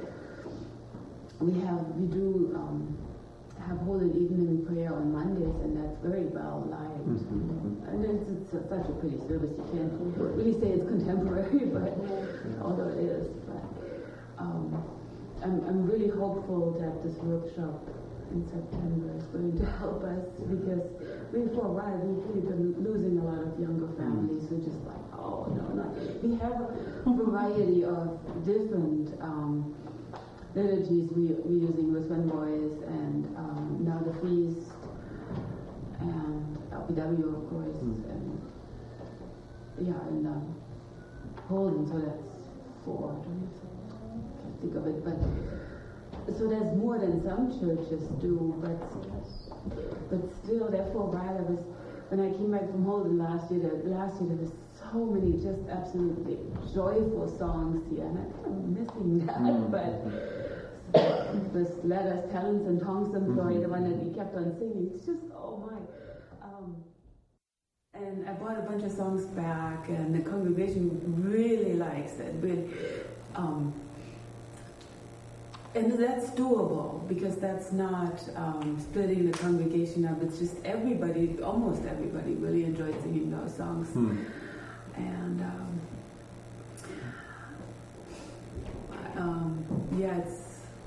we have, we do um, have Holy Evening prayer on Mondays, and that's very well liked. Mm-hmm. And it's, it's a, such a pretty service, you can't really say it's contemporary, but although it is. But um, I'm, I'm really hopeful that this workshop in September is going to help us, because we, for a while, we've really been losing a lot of younger families who just like, oh, no, no. We have a variety of different um, liturgies we, we're using with One Voice, and um, now the feast, and L P W, of course, mm. and yeah, and um, Holden, so that's four, don't you say? I can't think of it, but so there's more than some churches do, but but still, there for a while, I was, when I came back from Holden last year, there, last year there was so many just absolutely joyful songs here, and I'm kind of missing that, mm-hmm. but this Let Us, Talents, and Tongues Employ, mm-hmm. the one that we kept on singing, it's just, oh my. Um, and I brought a bunch of songs back, and the congregation really likes it. Really, um, And that's doable, because that's not um, splitting the congregation up. It's just everybody, almost everybody, really enjoyed singing those songs. Hmm. And um, um, yeah, it's,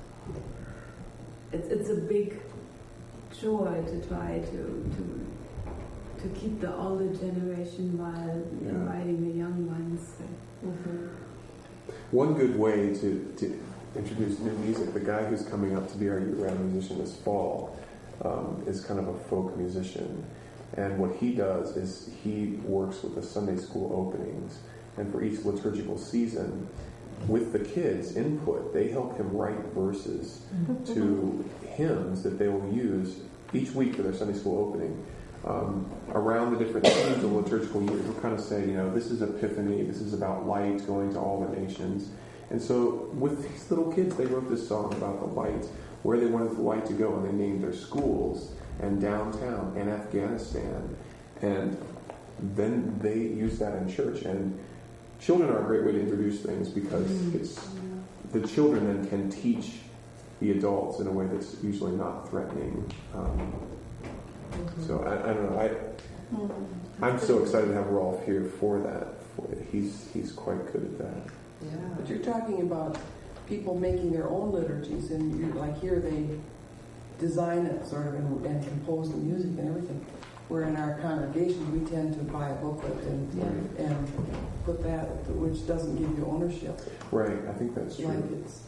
it's it's a big joy to try to to to keep the older generation while yeah. inviting the young ones. Mm-hmm. One good way to. to introduce new music. The guy who's coming up to be our year-round musician this fall um, is kind of a folk musician, and what he does is he works with the Sunday school openings, and for each liturgical season, with the kids' input, they help him write verses to hymns that they will use each week for their Sunday school opening. Um, around the different themes of the liturgical year, we'll kind of say, you know, this is Epiphany, this is about light going to all the nations. And so with these little kids, they wrote this song about the light, where they wanted the light to go, and they named their schools and downtown and Afghanistan. And then they use that in church. And children are a great way to introduce things, because it's the children then can teach the adults in a way that's usually not threatening. Um, so I, I don't know. I, I'm so excited to have Rolf here for that. For, he's he's quite good at that. Yeah, but you're talking about people making their own liturgies, and you're, like here they design it sort of and, and compose the music and everything. Where in our congregation we tend to buy a booklet and yeah. and put that, which doesn't give you ownership. Right, I think that's true. Like it's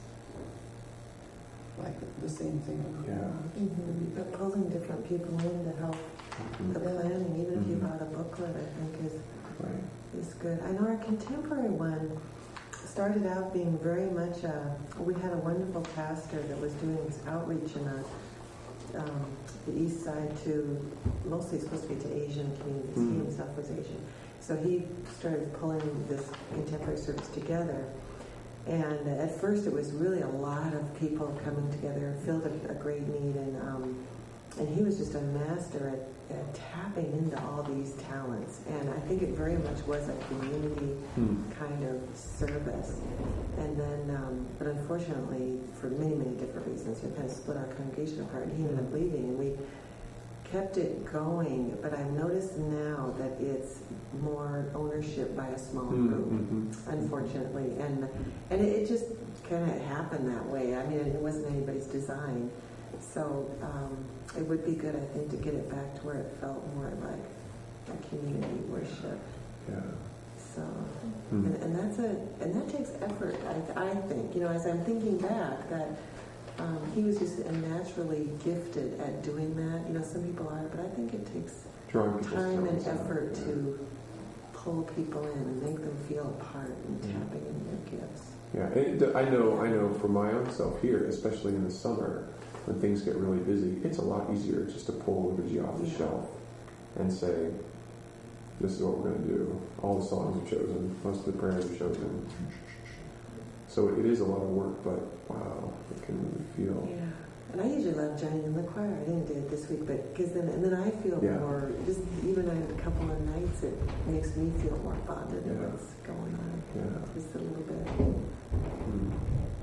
like the same thing. Yeah. Mm-hmm. But pulling different people in to help mm-hmm. the planning, even mm-hmm. if you bought a booklet, I think is right. is good. I know our contemporary one started out being very much a, we had a wonderful pastor that was doing his outreach in a, um, the east side to, mostly supposed to be to Asian communities. Mm. He himself was Asian. So he started pulling this contemporary service together. And at first it was really a lot of people coming together, filled a, a great need, and um, and he was just a master at, at tapping into all these talents. And I think it very much was a community hmm. kind of service. And then, um, but unfortunately, for many, many different reasons, we kind of split our congregation apart, and he ended up leaving. And we kept it going, but I've noticed now that it's more ownership by a small group, mm-hmm. unfortunately. And and it, it just kind of happened that way. I mean, it wasn't anybody's design. So um, it would be good, I think, to get it back to where it felt more like a community worship. Yeah. So, mm. and, and that's a, and that takes effort. I, I think, you know, as I'm thinking back, that um, he was just naturally gifted at doing that. You know, some people are, but I think it takes time and effort out. to pull people in and make them feel a part and yeah. tapping into their gifts. Yeah, and I know. I know for my own self here, especially in the summer, when things get really busy, it's a lot easier just to pull liturgy off the yeah. shelf and say, this is what we're going to do. All the songs are chosen. Most of the prayers are chosen. So it is a lot of work, but wow, it can really feel. Yeah. And I usually love joining in the choir. I didn't do it this week, but because then, and then I feel Yeah. more, just even on a couple of nights, it makes me feel more bonded to Yeah. what's going on. Yeah. Just a little bit. Hmm.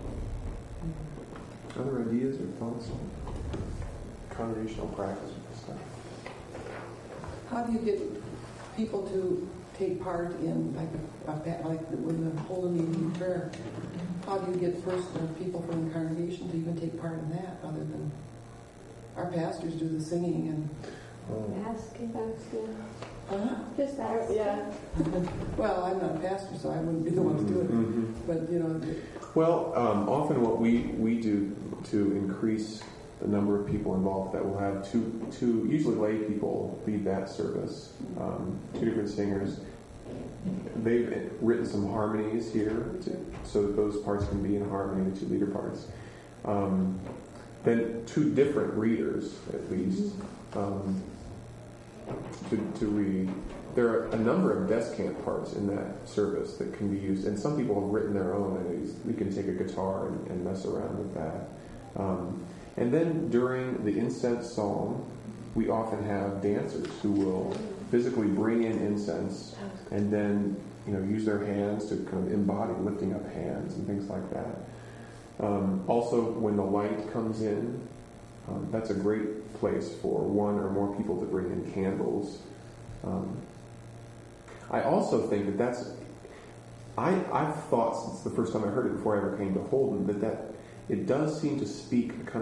Other ideas or thoughts on congregational practice with this stuff? How do you get people to take part in, like, a, a, like when the Holy Evening Prayer? How do you get person or people from the congregation to even take part in that, other than our pastors do the singing and? Oh. Ask if that's good. Uh-huh. Just ask. Yeah. Well, I'm not a pastor, so I wouldn't be the one to do it. Mhm. But you know. Well, um, often what we, we do to increase the number of people involved, that we'll have two, two usually lay people lead that service, um, two different singers. They've written some harmonies here to, so that those parts can be in harmony, the two leader parts. Um, then two different readers, at least, um, to, to read. There are a number of descant parts in that service that can be used, and some people have written their own, and you can take a guitar and, and mess around with that. Um, and then during the incense psalm, we often have dancers who will physically bring in incense and then, you know, use their hands to kind of embody lifting up hands and things like that. Um, also, when the light comes in, um, that's a great place for one or more people to bring in candles. Um, I also think that that's, I, I've thought since the first time I heard it, before I ever came to Holden, that, that it does seem to speak kind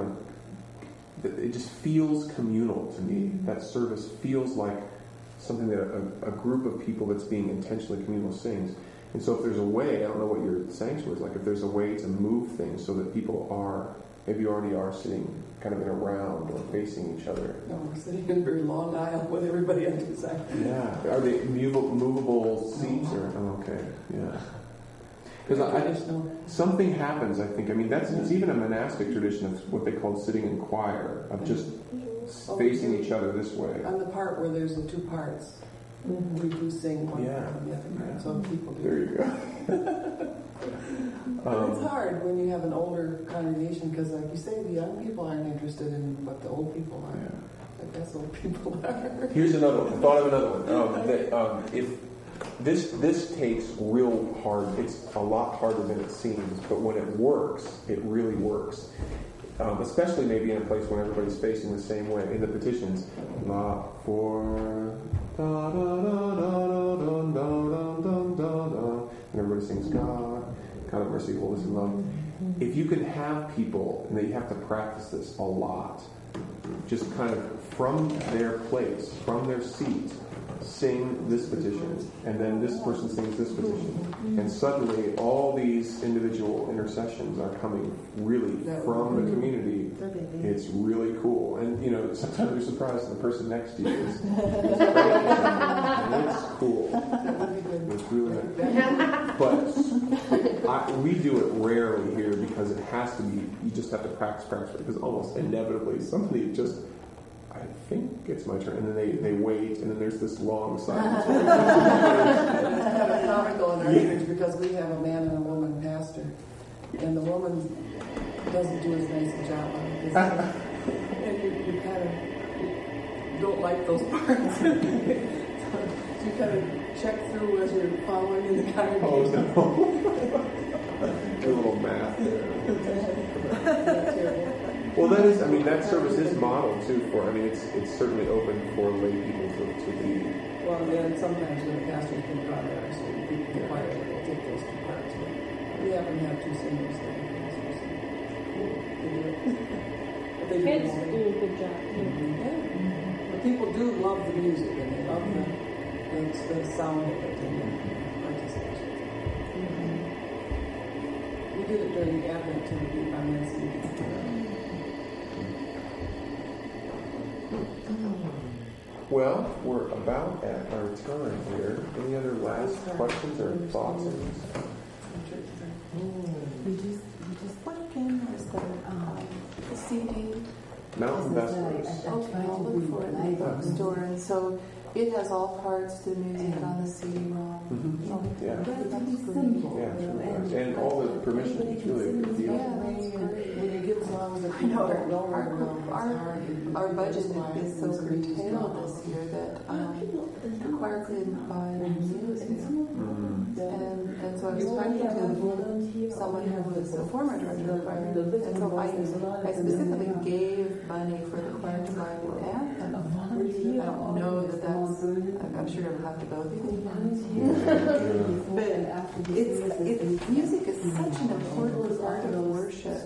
of, it just feels communal to me. That service feels like something that a, a group of people that's being intentionally communal sings. And so if there's a way, I don't know what your sanctuary is like, if there's a way to move things so that people are, maybe you already are sitting kind of in a round or facing each other. No, we're sitting in a very long aisle with everybody on two sides. Yeah. Are they movable, movable seats or, oh, okay, yeah. Because I, I just, something happens, I think. I mean, that's it's even a monastic tradition of what they call sitting in choir, of just facing each other this way. On the part where there's the two parts, mm-hmm. we do sing one Yeah. part and the other part. Yeah. So people do. There you go. um, it's um, hard when you have an older congregation because, like you say, the young people aren't interested in what the old people are. Yeah. I guess old people are. Here's another one. I thought of another one. Um, that, um, if this this takes real hard. It's a lot harder than it seems, but when it works, it really works. Um, especially maybe in a place when everybody's facing the same way. In the petitions, la for da da da da da da da da da, and everybody sings God, God of mercy, holiness, and love. If you can have people, and they have to practice this a lot, just kind of from their place, from their seat, sing this petition, and then this person sings this petition, and suddenly all these individual intercessions are coming really from the community. It's really cool, and you know sometimes you're surprised that the person next to you is, is praying, and it's cool. It's really nice. But I, we do it rarely here because it has to be. You just have to practice, practice, because almost inevitably somebody just. I think it's my turn. And then they, they wait, and then there's this long silence. It's kind of comical in our church because we have a man and a woman pastor, and the woman doesn't do as nice a job on it. And you, you kind of don't like those parts. So you kind of check through as you're following in the congregation. Oh, no. Do a little math there. Well, that is, I mean, that service is modeled, too, for, I mean, it's it's certainly open for lay people to, to lead. Well, then sometimes when the pastor's been brought there, so we can quiet, we'll take those two parts. But we happen to have two singers there. Pastors. They do it. But they do Kids it all do a good job. day. Yeah. But people do love the music, and they love the, the, the sound of it and the participation. Mm-hmm. We did it during the Advent to the group on Wednesday. Well, we're about at our time here. Any other last questions or thoughts on this? We just, we just went in, was the, um, the C D. Mountain This is a- Vespers. a- a- I tried to look for it in the bookstore, and so It has all parts to music on the C D-ROM. Mm-hmm. Oh, Yeah. that's great. Yeah, and, and all the permission is really a big deal. Yeah, that's great. When you get songs that I people know don't know, our, right now, our, it's hard. our budget That's why is so it's gonna be curtailed strong. this year that um, the choir couldn't buy music. Mm-hmm. And, and so I was talking to someone who was a former director of the choir, and so I, I specifically gave money for the choir to buy an anthem. I don't know that that's, I'm I'm sure it'll have to go through the But it's, it's, music is such an important part of worship.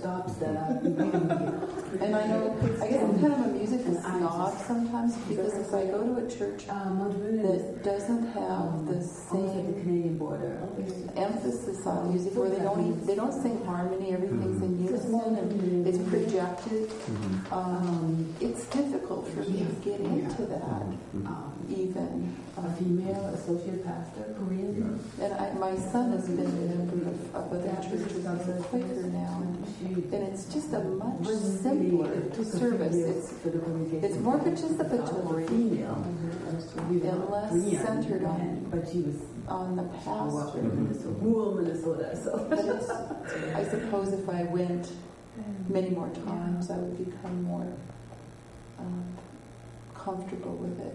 And I know, I guess I'm kind of a music snob sometimes, because if I go to a church that doesn't have the same Canadian border. emphasis on music, where they don't even, they don't sing harmony, everything's in unison and it's projected, um, it's difficult for me to get into that, Um, even. a female associate pastor, Korean. And I, my son has been a member of, of other churches as a Quaker now, and, and it's just a much simpler service. It's, it's more participatory and less centered on, but she was on the pastor. in Minnesota, rural Minnesota. So But it's, I suppose if I went many more times, I would become more um, comfortable with it.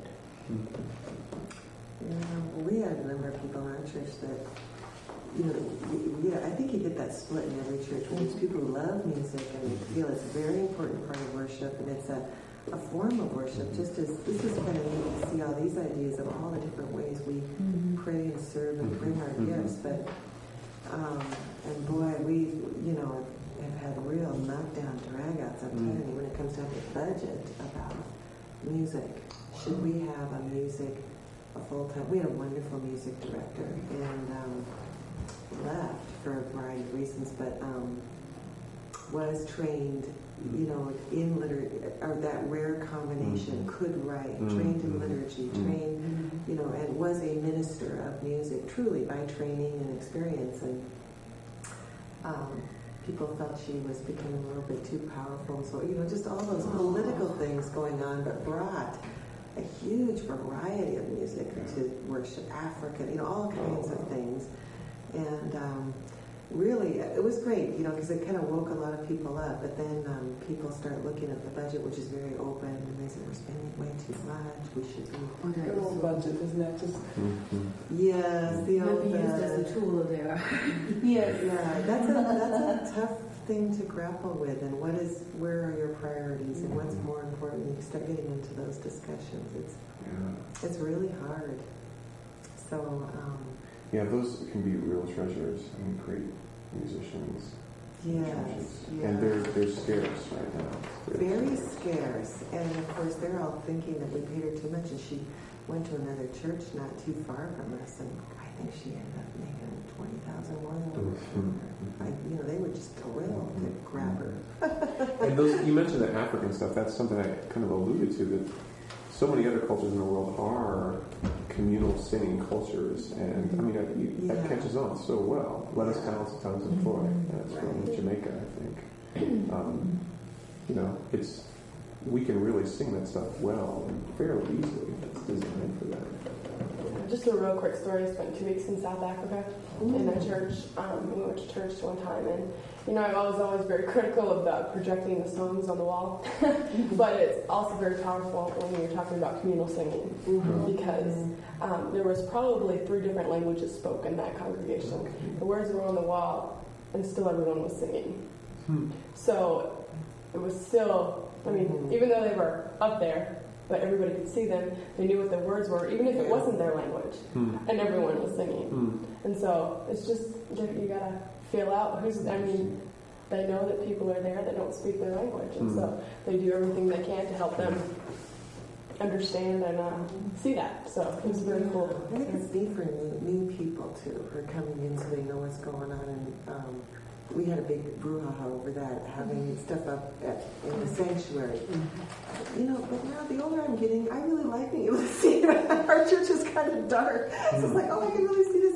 Yeah, we had a number of people in our church that, you know, y- yeah, I think you get that split in every church. Where there's people who love music and they feel it's a very important part of worship, and it's a, a form of worship. Just as this is kind of neat to see all these ideas of all the different ways we pray and serve and bring our gifts. But um, and boy, we, you know, have had real knockdown dragouts. I'm telling you, when it comes down to budget about music. Should we have a music, a full-time, we had a wonderful music director, and um, left for a variety of reasons, but um, was trained, you know, in liturgy, or that rare combination, mm-hmm. could write, mm-hmm. trained in liturgy, mm-hmm. trained, you know, and was a minister of music, truly by training and experience, and um, people felt she was becoming a little bit too powerful, so, you know, just all those political things going on, but brought a huge variety of music to worship, African, you know, all kinds of things. And um, really, it was great, you know, because it kind of woke a lot of people up. But then um, people start looking at the budget, which is very open, and they say, we're spending way too much, we should be... Good old budget, isn't that just... Mm-hmm. Yes, the old... Maybe used as a tool there. Yes, yeah, that's a, that's a tough thing to grapple with, and what is, where are your priorities, and what's more important? You start getting into those discussions. It's Yeah. it's really hard. So, um, Yeah, those can be real treasures. I mean, great musicians. yes, churches. yeah. And they're they're scarce right now. They're- Very scarce, and of course they're all thinking that we paid her too much, and she went to another church not too far from us, and I think she ended up making twenty thousand more than we were paying her. I, you know, they were just thrilled to grab her. And those you mentioned the African stuff. That's something I kind of alluded to. That so many other cultures in the world are communal singing cultures, and I mean that, you, Yeah. that catches on so well. Let us balance the tongues of Floyd. That's from Right. Jamaica, I think. Um, you know, it's we can really sing that stuff well and fairly easily. It's designed for that. Just a real quick story. I spent two weeks in South Africa in a church. Um, we went to church one time, and you know, I was always very critical of the projecting the songs on the wall, but it's also very powerful when you're talking about communal singing, because um, there was probably three different languages spoken in that congregation. The words were on the wall, and still everyone was singing. So it was still, I mean, even though they were up there, but everybody could see them, they knew what the words were, even if it wasn't their language, and everyone was singing. And so it's just, you gotta feel out who's, I mean, they know that people are there that don't speak their language, and so they do everything they can to help them understand and uh, see that. So it was very cool. I think it's neat for new, new people too, who are coming in so they know what's going on. And um, we had a big brouhaha over that, having stuff up at, in the sanctuary. You know, but now the older I'm getting, I really like being able to see it. Our church is kind of dark, so it's like, oh, I can really see this, and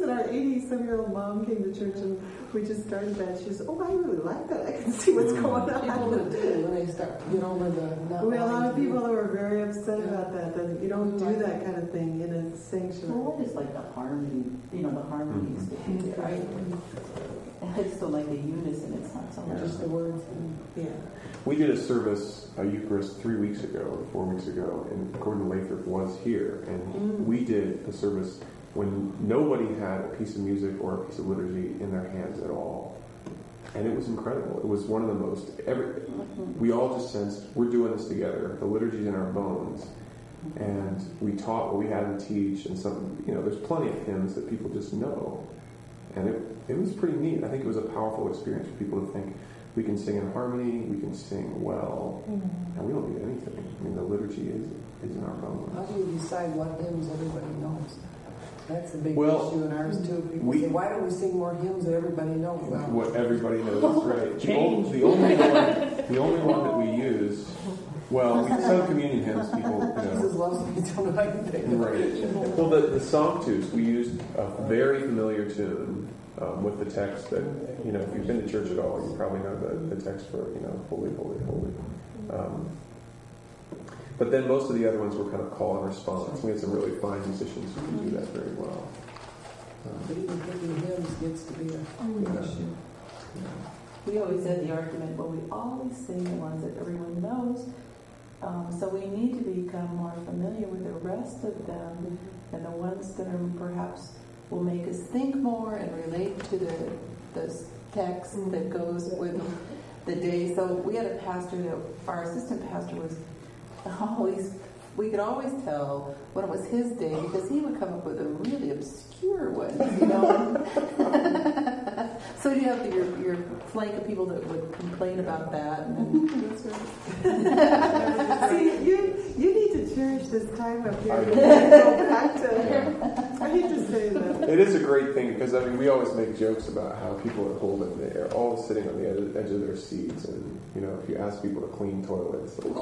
our eighty-some-year-old mom came to church and we just started that. She said, "Oh, I really like that. I can see what's going on." People that do when they start get over the. Not We had a lot of wanting to people do that were very upset about that. That you don't do that kind of thing in a sanctuary. Well, I just like the harmony, you know, the harmony is Mm-hmm. there. I, I just don't like the unison. It's not so much just the words. Yeah. We did a service, a Eucharist, three weeks ago, or four weeks ago, and Gordon Lathrop was here, and Mm. we did a service when nobody had a piece of music or a piece of liturgy in their hands at all. And it was incredible. It was one of the most, every, we all just sensed, we're doing this together. The liturgy's in our bones. And we taught what we had to teach, and some, you know, there's plenty of hymns that people just know. And it, it was pretty neat. I think it was a powerful experience for people to think, we can sing in harmony, we can sing well, Mm-hmm. and we don't need anything. I mean, the liturgy is, is in our bones. How do you decide what hymns everybody knows? That's a big Well, issue in ours too. People we- say, why don't we sing more hymns that everybody knows? Well, What everybody knows, that's right. The, only, the only one, the only one that we use, well, we sung communion hymns. People, you know, Jesus loves me, don't know I can think of right. it. Well, the, the Sanctus, we used a very familiar tune um, with the text that, you know, if you've been to church at all, you probably know the, the text for, you know, holy, holy, holy. Um, but then most of the other ones were kind of call and response. We had some really fine musicians who could do that very well. But Um, even picking hymns gets to be a yeah. issue. We always had the argument, well, we always sing the ones that everyone knows, um, so we need to become more familiar with the rest of them, and the ones that are perhaps will make us think more and relate to the, the text that goes with the day. So we had a pastor that, our assistant pastor was always, we could always tell when it was his day because he would come up with a really obscure one, you know. So you have your, your flank of people that would complain about that. And then, See, you you need to cherish this time up here. I do. Go back to. I hate to say that. It is a great thing because I mean we always make jokes about how people are holding they're all sitting on the edge, edge of their seats, and you know if you ask people to clean toilets, like,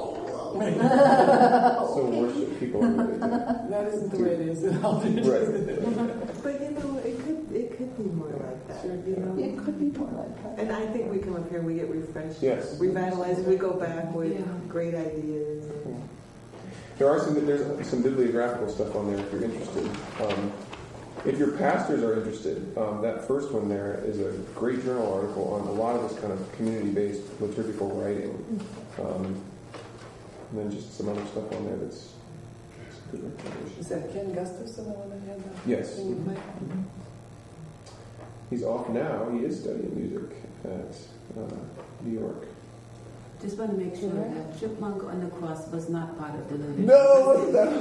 so worship people are really good. That isn't the way it is in all churches. Right. But you know, it could it could be more like that. You know. it could be more like that. And I think we come up here, we get refreshed, Yes. revitalized. We go back with Yeah. great ideas. There are some there's some bibliographical stuff on there if you're interested. Um, if your pastors are interested, um, that first one there is a great journal article on a lot of this kind of community-based liturgical writing, um, and then just some other stuff on there that's good recommendations. Is that Ken Gustafson, the one that had that? Yes. thing you play? He's off now. He is studying music at uh, New York. Just want to make sure that Chipmunk on the Cross was not part of the liturgy. No, that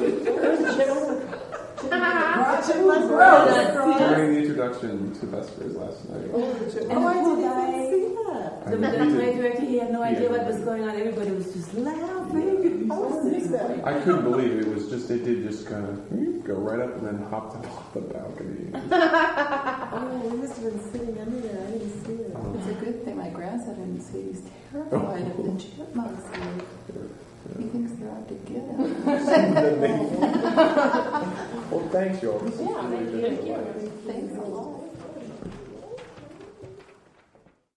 during the introduction to Vespers last night. And Oh, I the poor didn't guy, even see that. the, the I know. night director, he had no idea Yeah. what was going on. Everybody was just laughing. I couldn't believe it. It was just, it did just kind of go right up and then hopped off the balcony. Oh, we must have been sitting under there. I didn't see it. It's a good thing my grandson didn't see. He's terrified of the chipmunks here. He thinks they're out to get him. Well, thanks, y'all. This is Yeah, really thank you. good. Thank you. Thanks a lot.